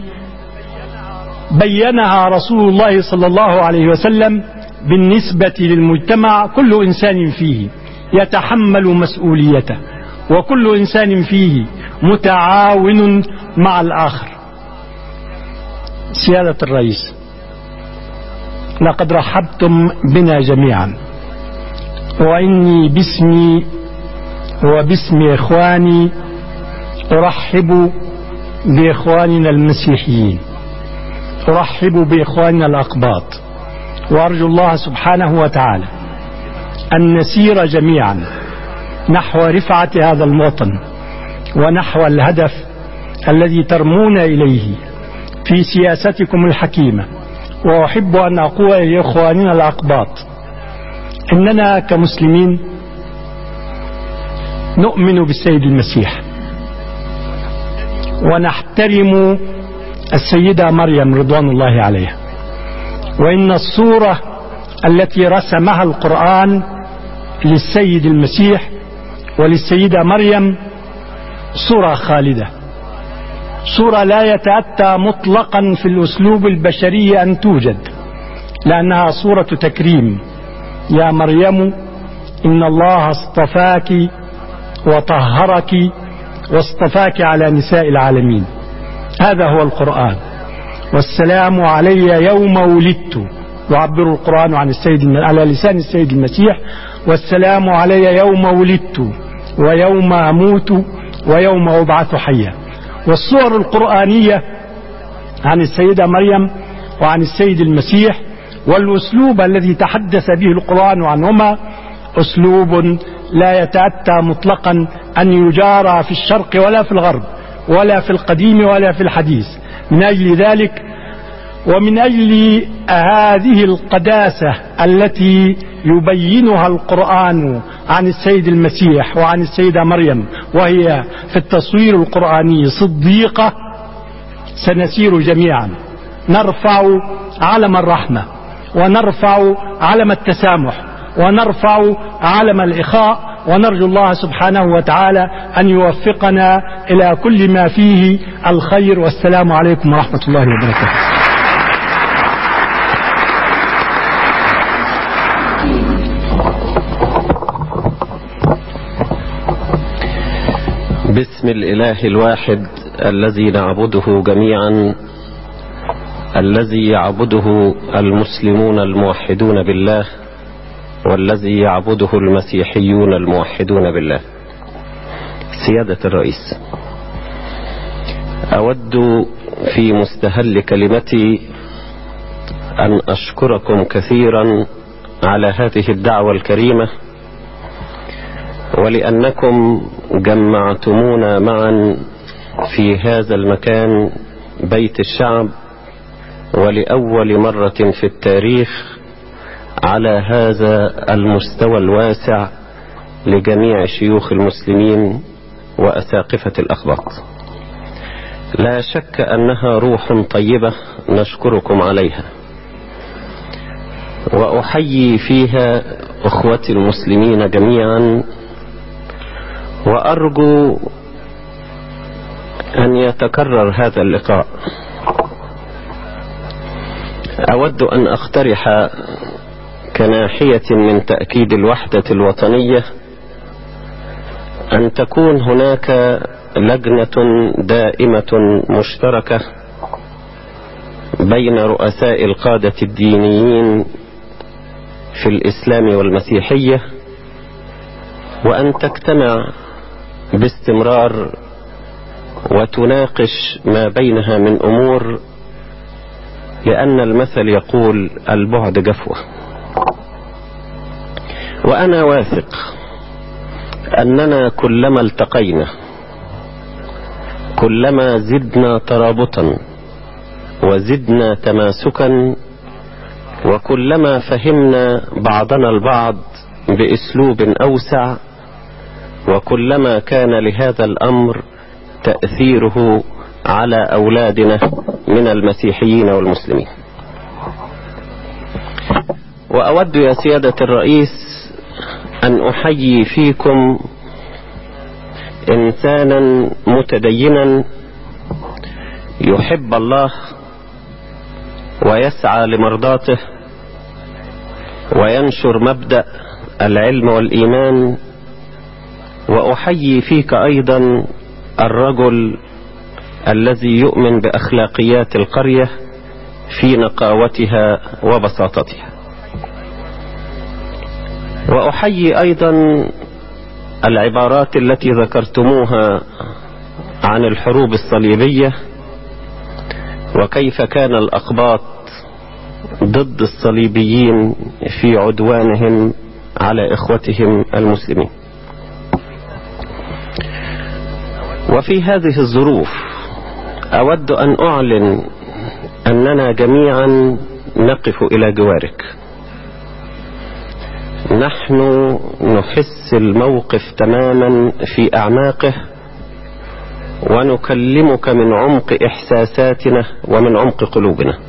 [SPEAKER 3] بينها رسول الله صلى الله عليه وسلم بالنسبة للمجتمع. كل إنسان فيه يتحمل مسؤوليته، وكل إنسان فيه متعاون مع الآخر. سيادة الرئيس، لقد رحبتم بنا جميعا، وإني باسمي وباسم إخواني أرحب بإخواننا المسيحيين، أرحب بإخواننا الأقباط، وأرجو الله سبحانه وتعالى أن نسير جميعا نحو رفعة هذا الوطن ونحو الهدف الذي ترمون إليه في سياستكم الحكيمة. وأحب أن أقول لإخواننا الأقباط إننا كمسلمين نؤمن بالسيد المسيح، ونحترم السيدة مريم رضوان الله عليها، وإن الصورة التي رسمها القرآن للسيد المسيح وللسيدة مريم صورة خالدة، صورة لا يتأتى مطلقا في الأسلوب البشري أن توجد، لأنها صورة تكريم. يا مريم إن الله اصطفاك وطهرك واصطفاك على نساء العالمين. هذا هو القرآن. والسلام علي يوم ولدت، يعبر القرآن عن السيد على لسان السيد المسيح، والسلام علي يوم ولدت ويوم أموت ويوم أبعث حيا. والصور القرآنية عن السيدة مريم وعن السيد المسيح والأسلوب الذي تحدث به القرآن عنهما أسلوب لا يتأتى مطلقا أن يجارى في الشرق ولا في الغرب ولا في القديم ولا في الحديث. من أجل ذلك ومن أجل هذه القداسة التي يبينها القرآن عن السيد المسيح وعن السيدة مريم، وهي في التصوير القرآني صديقة، سنسير جميعا نرفع علم الرحمة، ونرفع علم التسامح، ونرفع علم الإخاء، ونرجو الله سبحانه وتعالى أن يوفقنا إلى كل ما فيه الخير. والسلام عليكم ورحمة الله وبركاته.
[SPEAKER 4] بسم الإله الواحد الذي نعبده جميعا، الذي يعبده المسلمون الموحدون بالله، والذي يعبده المسيحيون الموحدون بالله. سيادة الرئيس، أود في مستهل كلمتي أن أشكركم كثيرا على هذه الدعوة الكريمة، ولأنكم جمعتمونا معا في هذا المكان بيت الشعب، ولأول مرة في التاريخ على هذا المستوى الواسع لجميع شيوخ المسلمين وأساقفة الأخباط. لا شك أنها روح طيبة نشكركم عليها، وأحيي فيها أخوتي المسلمين جميعا، وأرجو أن يتكرر هذا اللقاء. أود أن أقترح كناحية من تأكيد الوحدة الوطنية أن تكون هناك لجنة دائمة مشتركة بين رؤساء القادة الدينيين في الإسلام والمسيحية، وأن تجتمع باستمرار وتناقش ما بينها من أمور، لأن المثل يقول البعد جفوة. وأنا واثق أننا كلما التقينا كلما زدنا ترابطا وزدنا تماسكا، وكلما فهمنا بعضنا البعض بأسلوب أوسع، وكلما كان لهذا الأمر تأثيره على أولادنا من المسيحيين والمسلمين. وأود يا سيادة الرئيس أن أحيي فيكم إنسانا متدينا يحب الله ويسعى لمرضاته وينشر مبدأ العلم والإيمان. وأحيي فيك أيضا الرجل الذي يؤمن بأخلاقيات القرية في نقاوتها وبساطتها. وأحيي أيضا العبارات التي ذكرتموها عن الحروب الصليبية وكيف كان الأقباط ضد الصليبيين في عدوانهم على إخوتهم المسلمين. وفي هذه الظروف أود أن أعلن أننا جميعا نقف إلى جوارك. نحن نحس الموقف تماما في أعماقه ونكلمك من عمق إحساساتنا ومن عمق قلوبنا.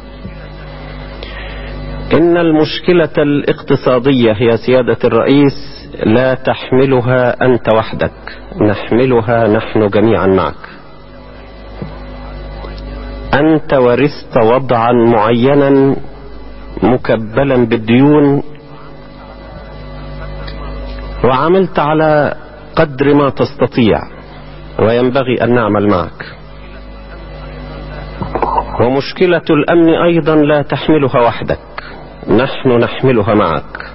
[SPEAKER 4] إن المشكلة الاقتصادية يا سيادة الرئيس لا تحملها أنت وحدك، نحملها نحن جميعا معك. أنت ورثت وضعا معينا مكبلا بالديون وعملت على قدر ما تستطيع، وينبغي أن نعمل معك. ومشكلة الأمن أيضا لا تحملها وحدك، نحن نحملها معك.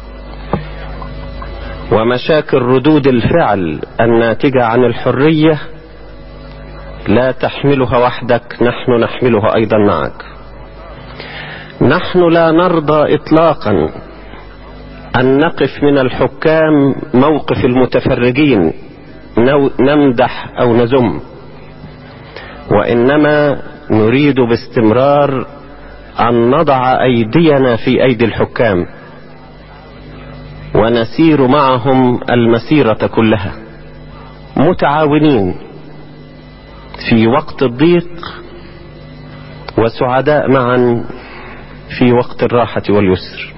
[SPEAKER 4] ومشاكل ردود الفعل الناتجة عن الحرية لا تحملها وحدك، نحن نحملها أيضا معك. نحن لا نرضى إطلاقا أن نقف من الحكام موقف المتفرجين نمدح أو نذم، وإنما نريد باستمرار أن نضع أيدينا في أيدي الحكام ونسير معهم المسيرة كلها متعاونين في وقت الضيق وسعداء معا في وقت الراحة واليسر.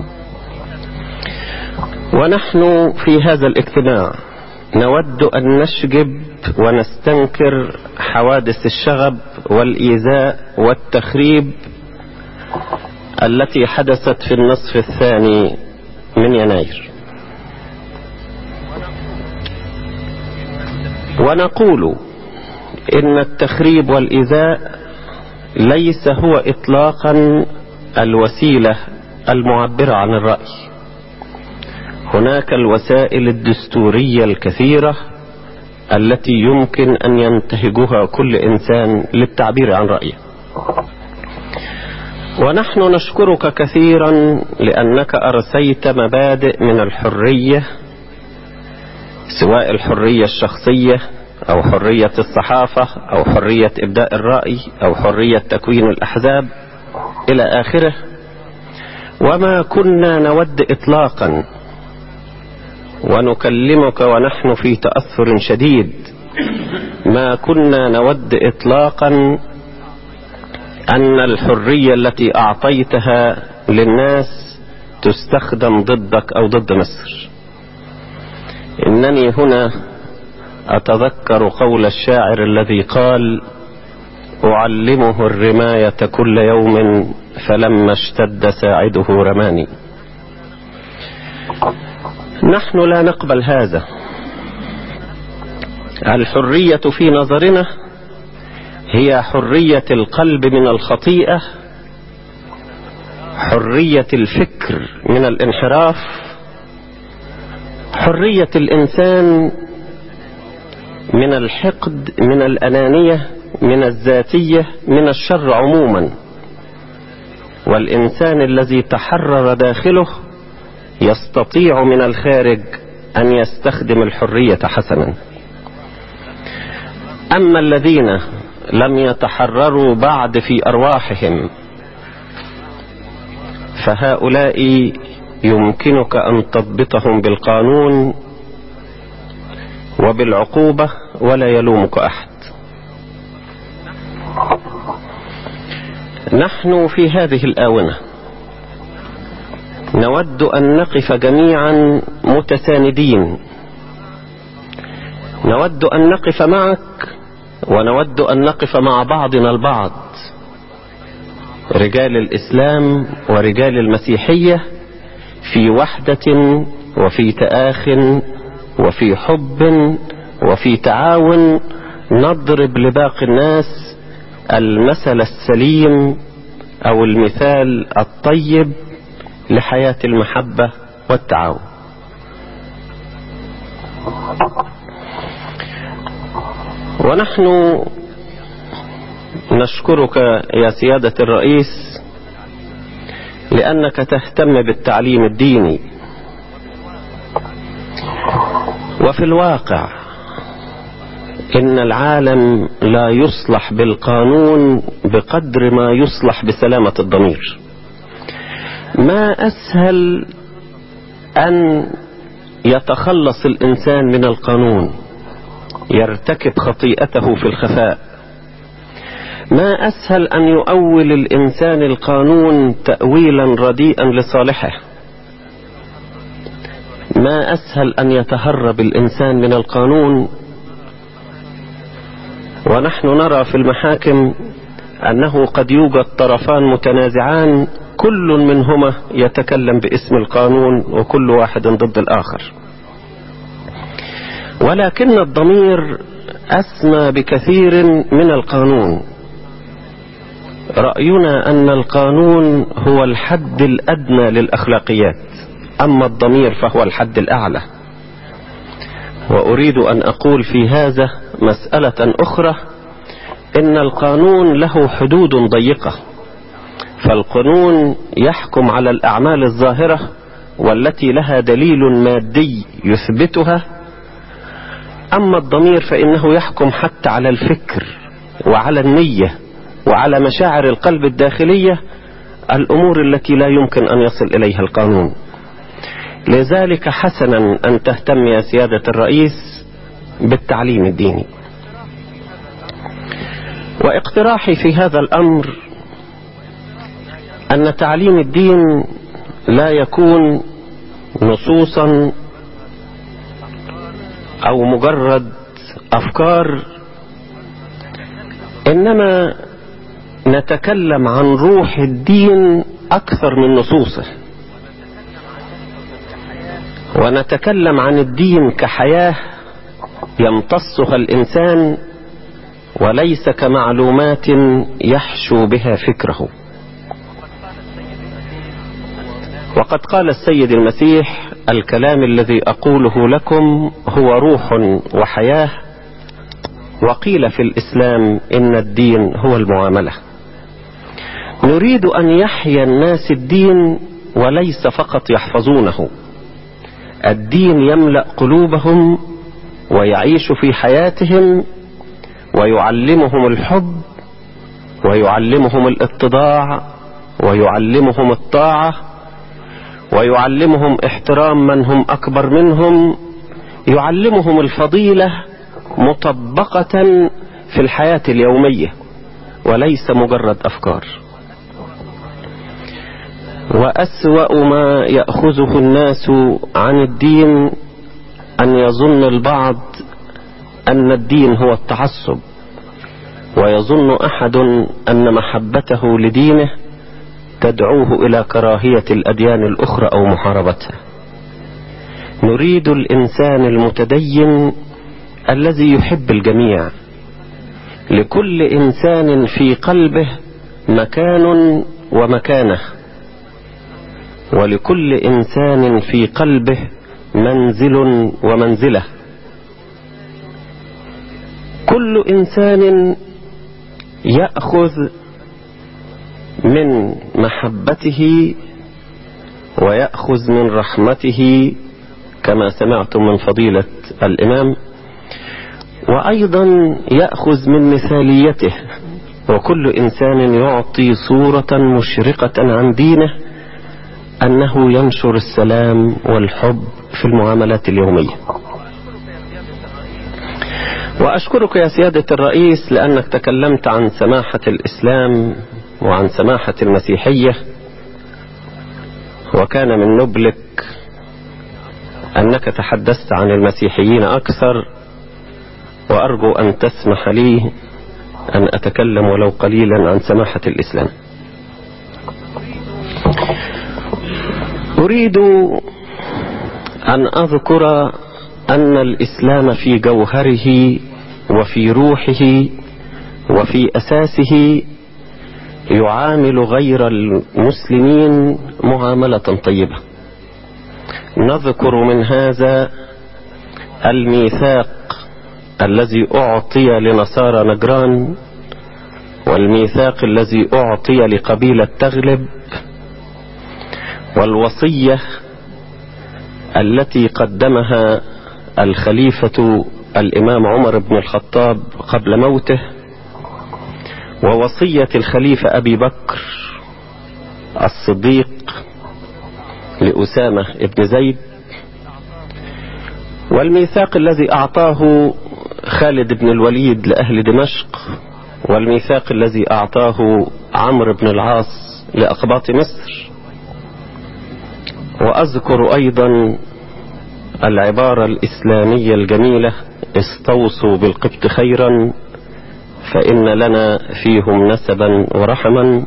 [SPEAKER 4] ونحن في هذا الاجتماع نود أن نشجب ونستنكر حوادث الشغب والإيذاء والتخريب التي حدثت في النصف الثاني من يناير. ونقول إن التخريب والإيذاء ليس هو إطلاقا الوسيلة المعبرة عن الرأي. هناك الوسائل الدستورية الكثيرة التي يمكن أن ينتهجها كل إنسان للتعبير عن رأيه. ونحن نشكرك كثيرا لأنك أرسيت مبادئ من الحرية، سواء الحرية الشخصية أو حرية الصحافة أو حرية إبداء الرأي أو حرية تكوين الأحزاب إلى آخره. وما كنا نود إطلاقا، ونكلمك ونحن في تأثر شديد، ما كنا نود إطلاقا أن الحرية التي أعطيتها للناس تستخدم ضدك أو ضد مصر. إنني هنا أتذكر قول الشاعر الذي قال: أعلمه الرماية كل يوم فلما اشتد ساعده رماني. نحن لا نقبل هذا. الحرية في نظرنا هي حرية القلب من الخطيئة، حرية الفكر من الانحراف، حرية الإنسان من الحقد، من الأنانية، من الذاتية، من الشر عموما. والإنسان الذي تحرر داخله يستطيع من الخارج أن يستخدم الحرية حسنا. أما الذين لم يتحرروا بعد في أرواحهم فهؤلاء يمكنك أن تضبطهم بالقانون وبالعقوبة ولا يلومك أحد. نحن في هذه الآونة نود أن نقف جميعا متساندين نود أن نقف معك ونود أن نقف مع بعضنا البعض، رجال الإسلام ورجال المسيحية، في وحدة وفي تآخ وفي حب وفي تعاون، نضرب لباقي الناس المثل السليم أو المثال الطيب لحياة المحبة والتعاون. ونحن نشكرك يا سيادة الرئيس لأنك تهتم بالتعليم الديني. وفي الواقع إن العالم لا يصلح بالقانون بقدر ما يصلح بسلامة الضمير. ما أسهل أن يتخلص الإنسان من القانون، يرتكب خطيئته في الخفاء. ما أسهل أن يؤول الإنسان القانون تأويلا رديئا لصالحه. ما أسهل أن يتهرب الإنسان من القانون. ونحن نرى في المحاكم أنه قد يوجد طرفان متنازعان، كل منهما يتكلم باسم القانون وكل واحد ضد الآخر. ولكن الضمير أسمى بكثير من القانون. رأينا أن القانون هو الحد الأدنى للأخلاقيات، أما الضمير فهو الحد الأعلى. وأريد أن أقول في هذا مسألة أخرى، إن القانون له حدود ضيقة، فالقانون يحكم على الأعمال الظاهرة والتي لها دليل مادي يثبتها، أما الضمير فإنه يحكم حتى على الفكر وعلى النية وعلى مشاعر القلب الداخلية، الأمور التي لا يمكن أن يصل إليها القانون. لذلك حسنا أن تهتم يا سيادة الرئيس بالتعليم الديني. واقتراحي في هذا الأمر أن تعليم الدين لا يكون نصوصا أو مجرد أفكار، إنما نتكلم عن روح الدين أكثر من نصوصه، ونتكلم عن الدين كحياة يمتصها الإنسان وليس كمعلومات يحشو بها فكره. وقد قال السيد المسيح: الكلام الذي أقوله لكم هو روح وحياة. وقيل في الإسلام إن الدين هو المعاملة. نريد أن يحيا الناس الدين وليس فقط يحفظونه. الدين يملأ قلوبهم ويعيش في حياتهم، ويعلمهم الحب ويعلمهم الاتضاع ويعلمهم الطاعة ويعلمهم احترام من هم أكبر منهم، يعلمهم الفضيلة مطبقة في الحياة اليومية وليس مجرد أفكار. وأسوأ ما يأخذه الناس عن الدين أن يظن البعض أن الدين هو التعصب، ويظن أحد أن محبته لدينه تدعوه إلى كراهية الأديان الأخرى أو محاربتها. نريد الإنسان المتدين الذي يحب الجميع. لكل إنسان في قلبه مكان ومكانه، ولكل إنسان في قلبه منزل ومنزله. كل إنسان يأخذ من محبته ويأخذ من رحمته كما سمعتم من فضيلة الإمام، وأيضا يأخذ من مثاليته. وكل إنسان يعطي صورة مشرقة عن دينه أنه ينشر السلام والحب في المعاملات اليومية. وأشكرك يا سيادة الرئيس لأنك تكلمت عن سماحة الإسلام وعن سماحة المسيحية، وكان من نبلك أنك تحدثت عن المسيحيين أكثر وأرجو أن تسمح لي أن أتكلم ولو قليلا عن سماحة الإسلام. أريد أن أذكر أن الإسلام في جوهره وفي روحه وفي أساسه يعامل غير المسلمين معاملة طيبة. نذكر من هذا الميثاق الذي أعطي لنصارى نجران، والميثاق الذي أعطي لقبيلة تغلب، والوصية التي قدمها الخليفة الإمام عمر بن الخطاب قبل موته، ووصية الخليفة أبي بكر الصديق لأسامة بن زيد، والميثاق الذي أعطاه خالد بن الوليد لأهل دمشق، والميثاق الذي أعطاه عمرو بن العاص لأقباط مصر. وأذكر أيضا العبارة الإسلامية الجميلة: استوصوا بالقبط خيرا فإن لنا فيهم نسبا ورحما.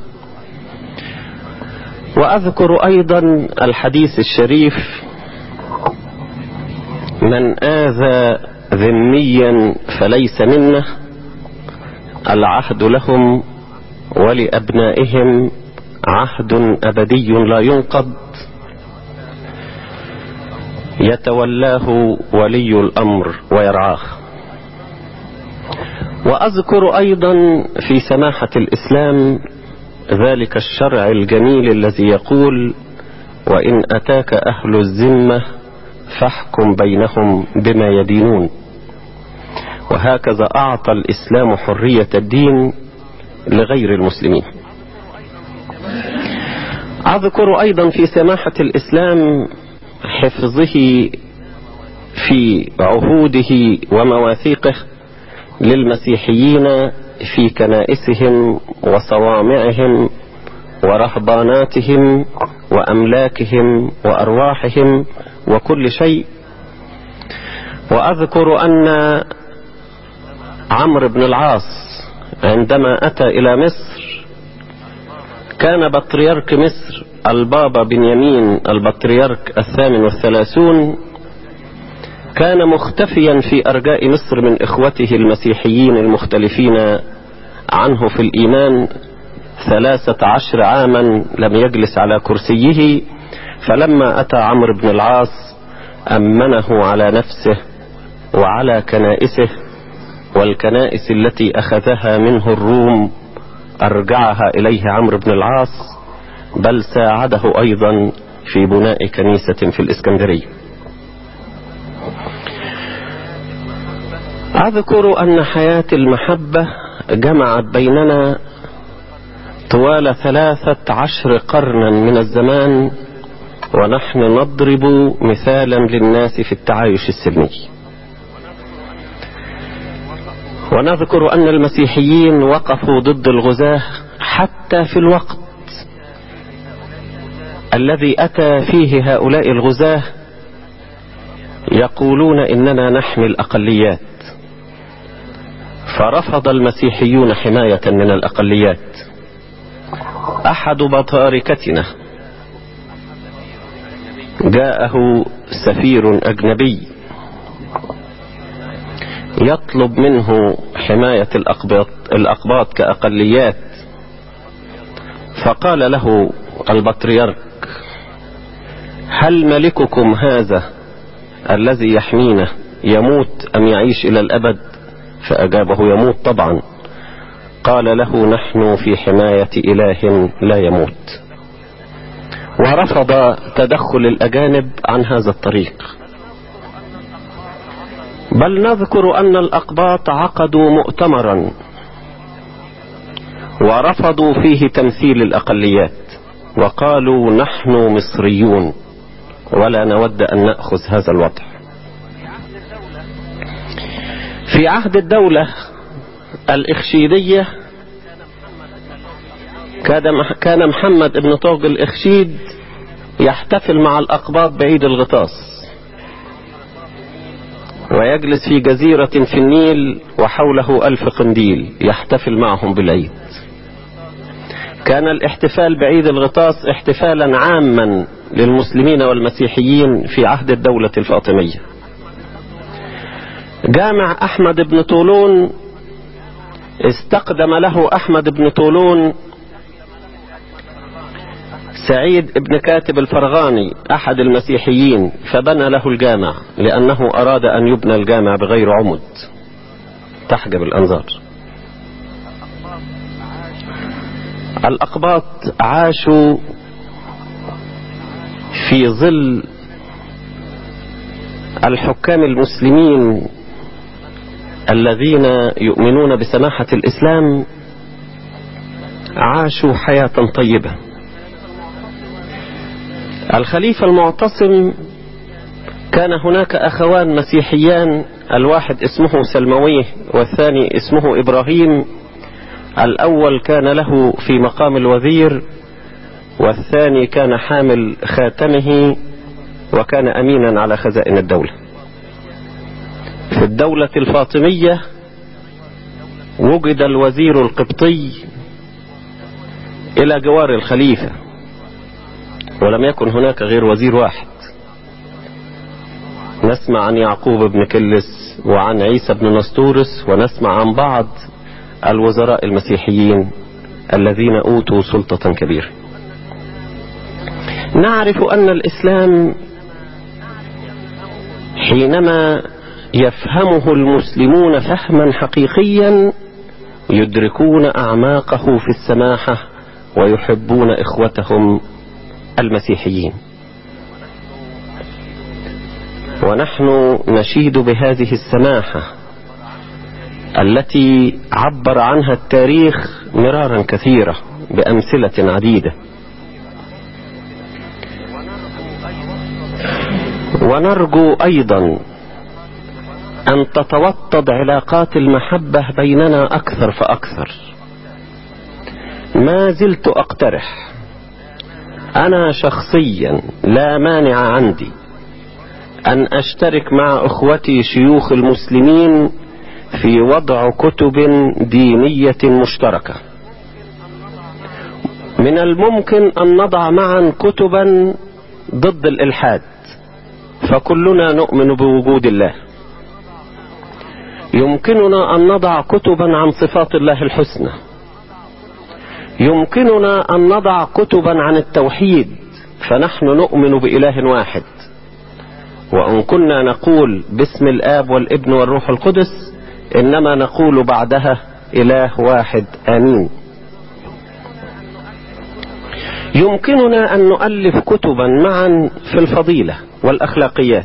[SPEAKER 4] وأذكر أيضا الحديث الشريف: من آذى ذميا فليس منا، العهد لهم ولأبنائهم عهد أبدي لا ينقض، يتولاه ولي الأمر ويرعاه. وأذكر أيضا في سماحة الإسلام ذلك الشرع الجميل الذي يقول: وإن أتاك أهل الذمة فاحكم بينهم بما يدينون. وهكذا أعطى الإسلام حرية الدين لغير المسلمين. أذكر أيضا في سماحة الإسلام حفظه في عهوده ومواثيقه للمسيحيين في كنائسهم وصوامعهم ورهباناتهم وأملاكهم وأرواحهم وكل شيء. وأذكر أن عمرو بن العاص عندما أتى إلى مصر كان بطريرك مصر البابا بنيامين البطريرك الثامن والثلاثون كان مختفيا في أرجاء مصر من إخوته المسيحيين المختلفين عنه في الإيمان ثلاثة عشر عاما لم يجلس على كرسيه. فلما أتى عمرو بن العاص أمنه على نفسه وعلى كنائسه، والكنائس التي أخذها منه الروم أرجعها إليه عمرو بن العاص، بل ساعده أيضا في بناء كنيسة في الإسكندرية. أذكر أن حياة المحبة جمعت بيننا طوال ثلاثة عشر قرنا من الزمان، ونحن نضرب مثالا للناس في التعايش السلمي. ونذكر أن المسيحيين وقفوا ضد الغزاة حتى في الوقت الذي أتى فيه هؤلاء الغزاة يقولون إننا نحمي الأقليات، فرفض المسيحيون حماية من الأقليات. أحد بطاركتنا جاءه سفير أجنبي يطلب منه حماية الأقباط, الأقباط كأقليات، فقال له البطريرك: هل ملككم هذا الذي يحمينا يموت أم يعيش إلى الأبد؟ فأجابه: يموت طبعا. قال له: نحن في حماية إله لا يموت. ورفض تدخل الأجانب عن هذا الطريق. بل نذكر أن الأقباط عقدوا مؤتمرا ورفضوا فيه تمثيل الأقليات، وقالوا: نحن مصريون ولا نود أن نأخذ هذا الوضع. في عهد الدولة الإخشيدية كان محمد بن طاغ الإخشيد يحتفل مع الأقباط بعيد الغطاس، ويجلس في جزيرة في النيل وحوله ألف قنديل يحتفل معهم بالعيد. كان الاحتفال بعيد الغطاس احتفالا عاما للمسلمين والمسيحيين في عهد الدولة الفاطمية. جامع أحمد بن طولون استقدم له أحمد بن طولون سعيد بن كاتب الفرغاني أحد المسيحيين فبنى له الجامع، لأنه أراد أن يبنى الجامع بغير عمد تحجب الأنظار. الأقباط عاشوا في ظل الحكام المسلمين الذين يؤمنون بسماحة الإسلام، عاشوا حياة طيبة. الخليفة المعتصم كان هناك أخوان مسيحيان، الواحد اسمه سلمويه والثاني اسمه إبراهيم. الأول كان له في مقام الوزير، والثاني كان حامل خاتمه وكان أمينا على خزائن الدولة. في الدولة الفاطمية وجد الوزير القبطي إلى جوار الخليفة، ولم يكن هناك غير وزير واحد. نسمع عن يعقوب بن كلس وعن عيسى بن نسطورس، ونسمع عن بعض الوزراء المسيحيين الذين أوتوا سلطة كبيرة. نعرف أن الإسلام حينما يفهمه المسلمون فهما حقيقيا يدركون أعماقه في السماحة ويحبون إخوتهم المسيحيين. ونحن نشيد بهذه السماحة التي عبر عنها التاريخ مرارا كثيرة بأمثلة عديدة. ونرجو أيضا أن تتوطد علاقات المحبة بيننا أكثر فأكثر. ما زلت أقترح أنا شخصيا، لا مانع عندي أن أشترك مع أخوتي شيوخ المسلمين في وضع كتب دينية مشتركة. من الممكن أن نضع معا كتبا ضد الإلحاد، فكلنا نؤمن بوجود الله. يمكننا أن نضع كتبا عن صفات الله الحسنى. يمكننا أن نضع كتبا عن التوحيد، فنحن نؤمن بإله واحد، وإن كنا نقول باسم الآب والابن والروح القدس إنما نقول بعدها إله واحد آمين. يمكننا أن نؤلف كتبا معا في الفضيلة والأخلاقيات.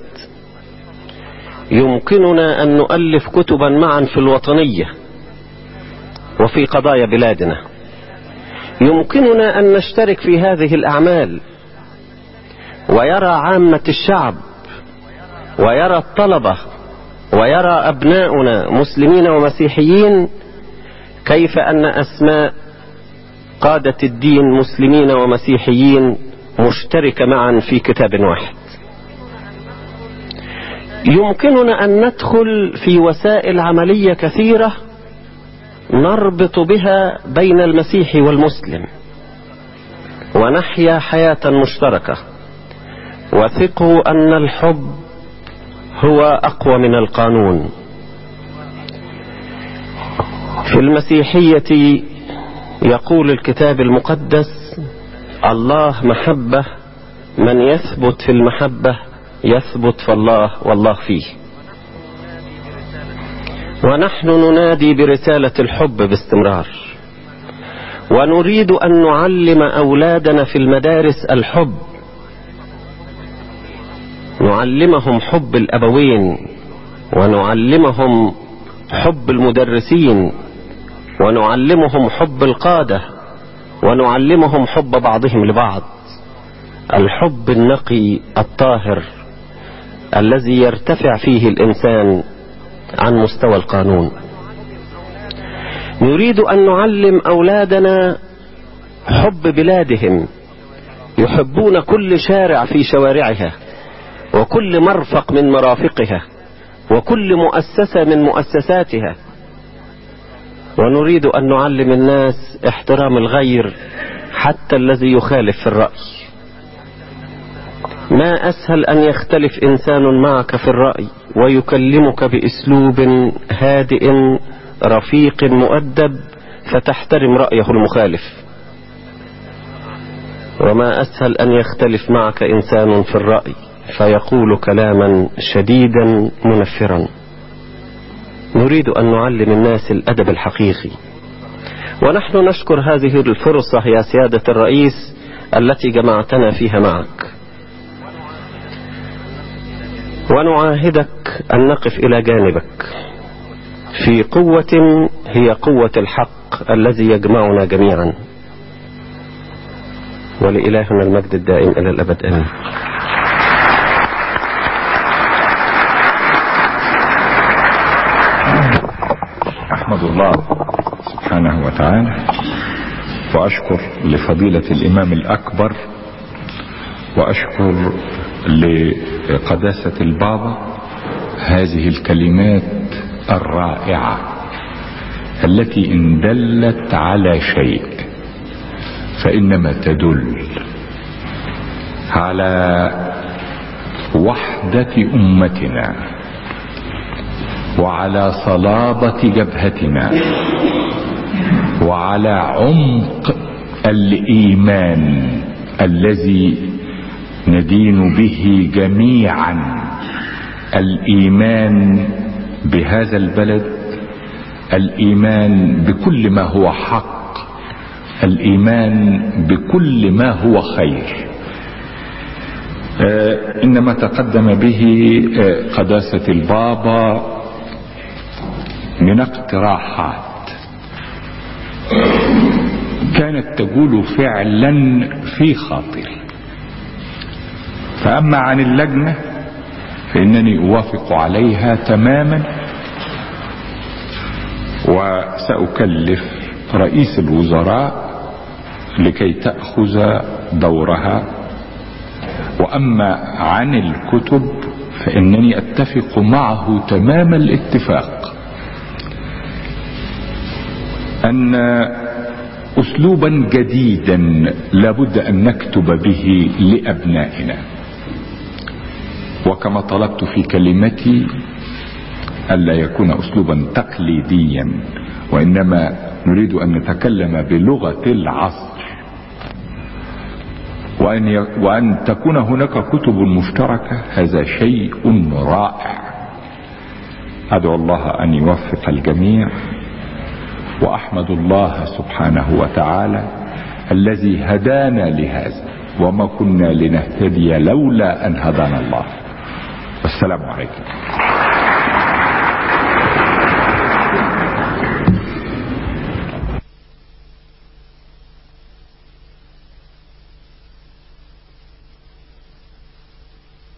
[SPEAKER 4] يمكننا أن نؤلف كتبا معا في الوطنية وفي قضايا بلادنا. يمكننا أن نشترك في هذه الأعمال، ويرى عامة الشعب ويرى الطلبة ويرى أبناؤنا مسلمين ومسيحيين كيف أن أسماء قادة الدين مسلمين ومسيحيين مشتركة معا في كتاب واحد. يمكننا أن ندخل في وسائل عملية كثيرة نربط بها بين المسيحي والمسلم ونحيا حياة مشتركة. وثقوا أن الحب هو أقوى من القانون. في المسيحية يقول الكتاب المقدس: الله محبة، من يثبت في المحبة يثبت في الله والله فيه. ونحن ننادي برسالة الحب باستمرار، ونريد أن نعلم أولادنا في المدارس الحب، نعلمهم حب الأبوين، ونعلمهم حب المدرسين، ونعلمهم حب القادة، ونعلمهم حب بعضهم لبعض. الحب النقي الطاهر الذي يرتفع فيه الإنسان عن مستوى القانون. نريد أن نعلم أولادنا حب بلادهم، يحبون كل شارع في شوارعها، وكل مرفق من مرافقها، وكل مؤسسة من مؤسساتها، ونريد أن نعلم الناس احترام الغير حتى الذي يخالف في الرأي. ما أسهل أن يختلف إنسان معك في الرأي ويكلمك بأسلوب هادئ رفيق مؤدب فتحترم رأيه المخالف، وما أسهل أن يختلف معك إنسان في الرأي فيقول كلاما شديدا منفرا. نريد أن نعلم الناس الأدب الحقيقي، ونحن نشكر هذه الفرصة يا سيادة الرئيس التي جمعتنا فيها معك، ونعاهدك أن نقف إلى جانبك في قوة هي قوة الحق الذي يجمعنا جميعا، ولإلهنا المجد الدائم إلى الأبد آمين.
[SPEAKER 2] أحمد الله سبحانه وتعالى وأشكر لفضيلة الإمام الأكبر، وأشكر لقداسة البابا هذه الكلمات الرائعة التي إن دلت على شيء فإنما تدل على وحدة أمتنا وعلى صلابة جبهتنا وعلى عمق الإيمان الذي ندين به جميعا، الإيمان بهذا البلد، الإيمان بكل ما هو حق، الإيمان بكل ما هو خير. آه إنما تقدم به آه قداسة البابا من اقتراحات كانت تقول فعلا في خاطري. فأما عن اللجنة فإنني أوافق عليها تماما، وسأكلف رئيس الوزراء لكي تأخذ دورها. وأما عن الكتب فإنني أتفق معه تمام الاتفاق أن أسلوبا جديدا لابد أن نكتب به لأبنائنا، وكما طلبت في كلمتي ألا يكون أسلوبا تقليديا، وإنما نريد أن نتكلم بلغة العصر، وأن, ي... وأن تكون هناك كتب مشتركة. هذا شيء رائع. أدعو الله أن يوفق الجميع، وأحمد الله سبحانه وتعالى الذي هدانا لهذا، وما كنا لنهتدي لولا أن هدانا الله. والسلام عليكم.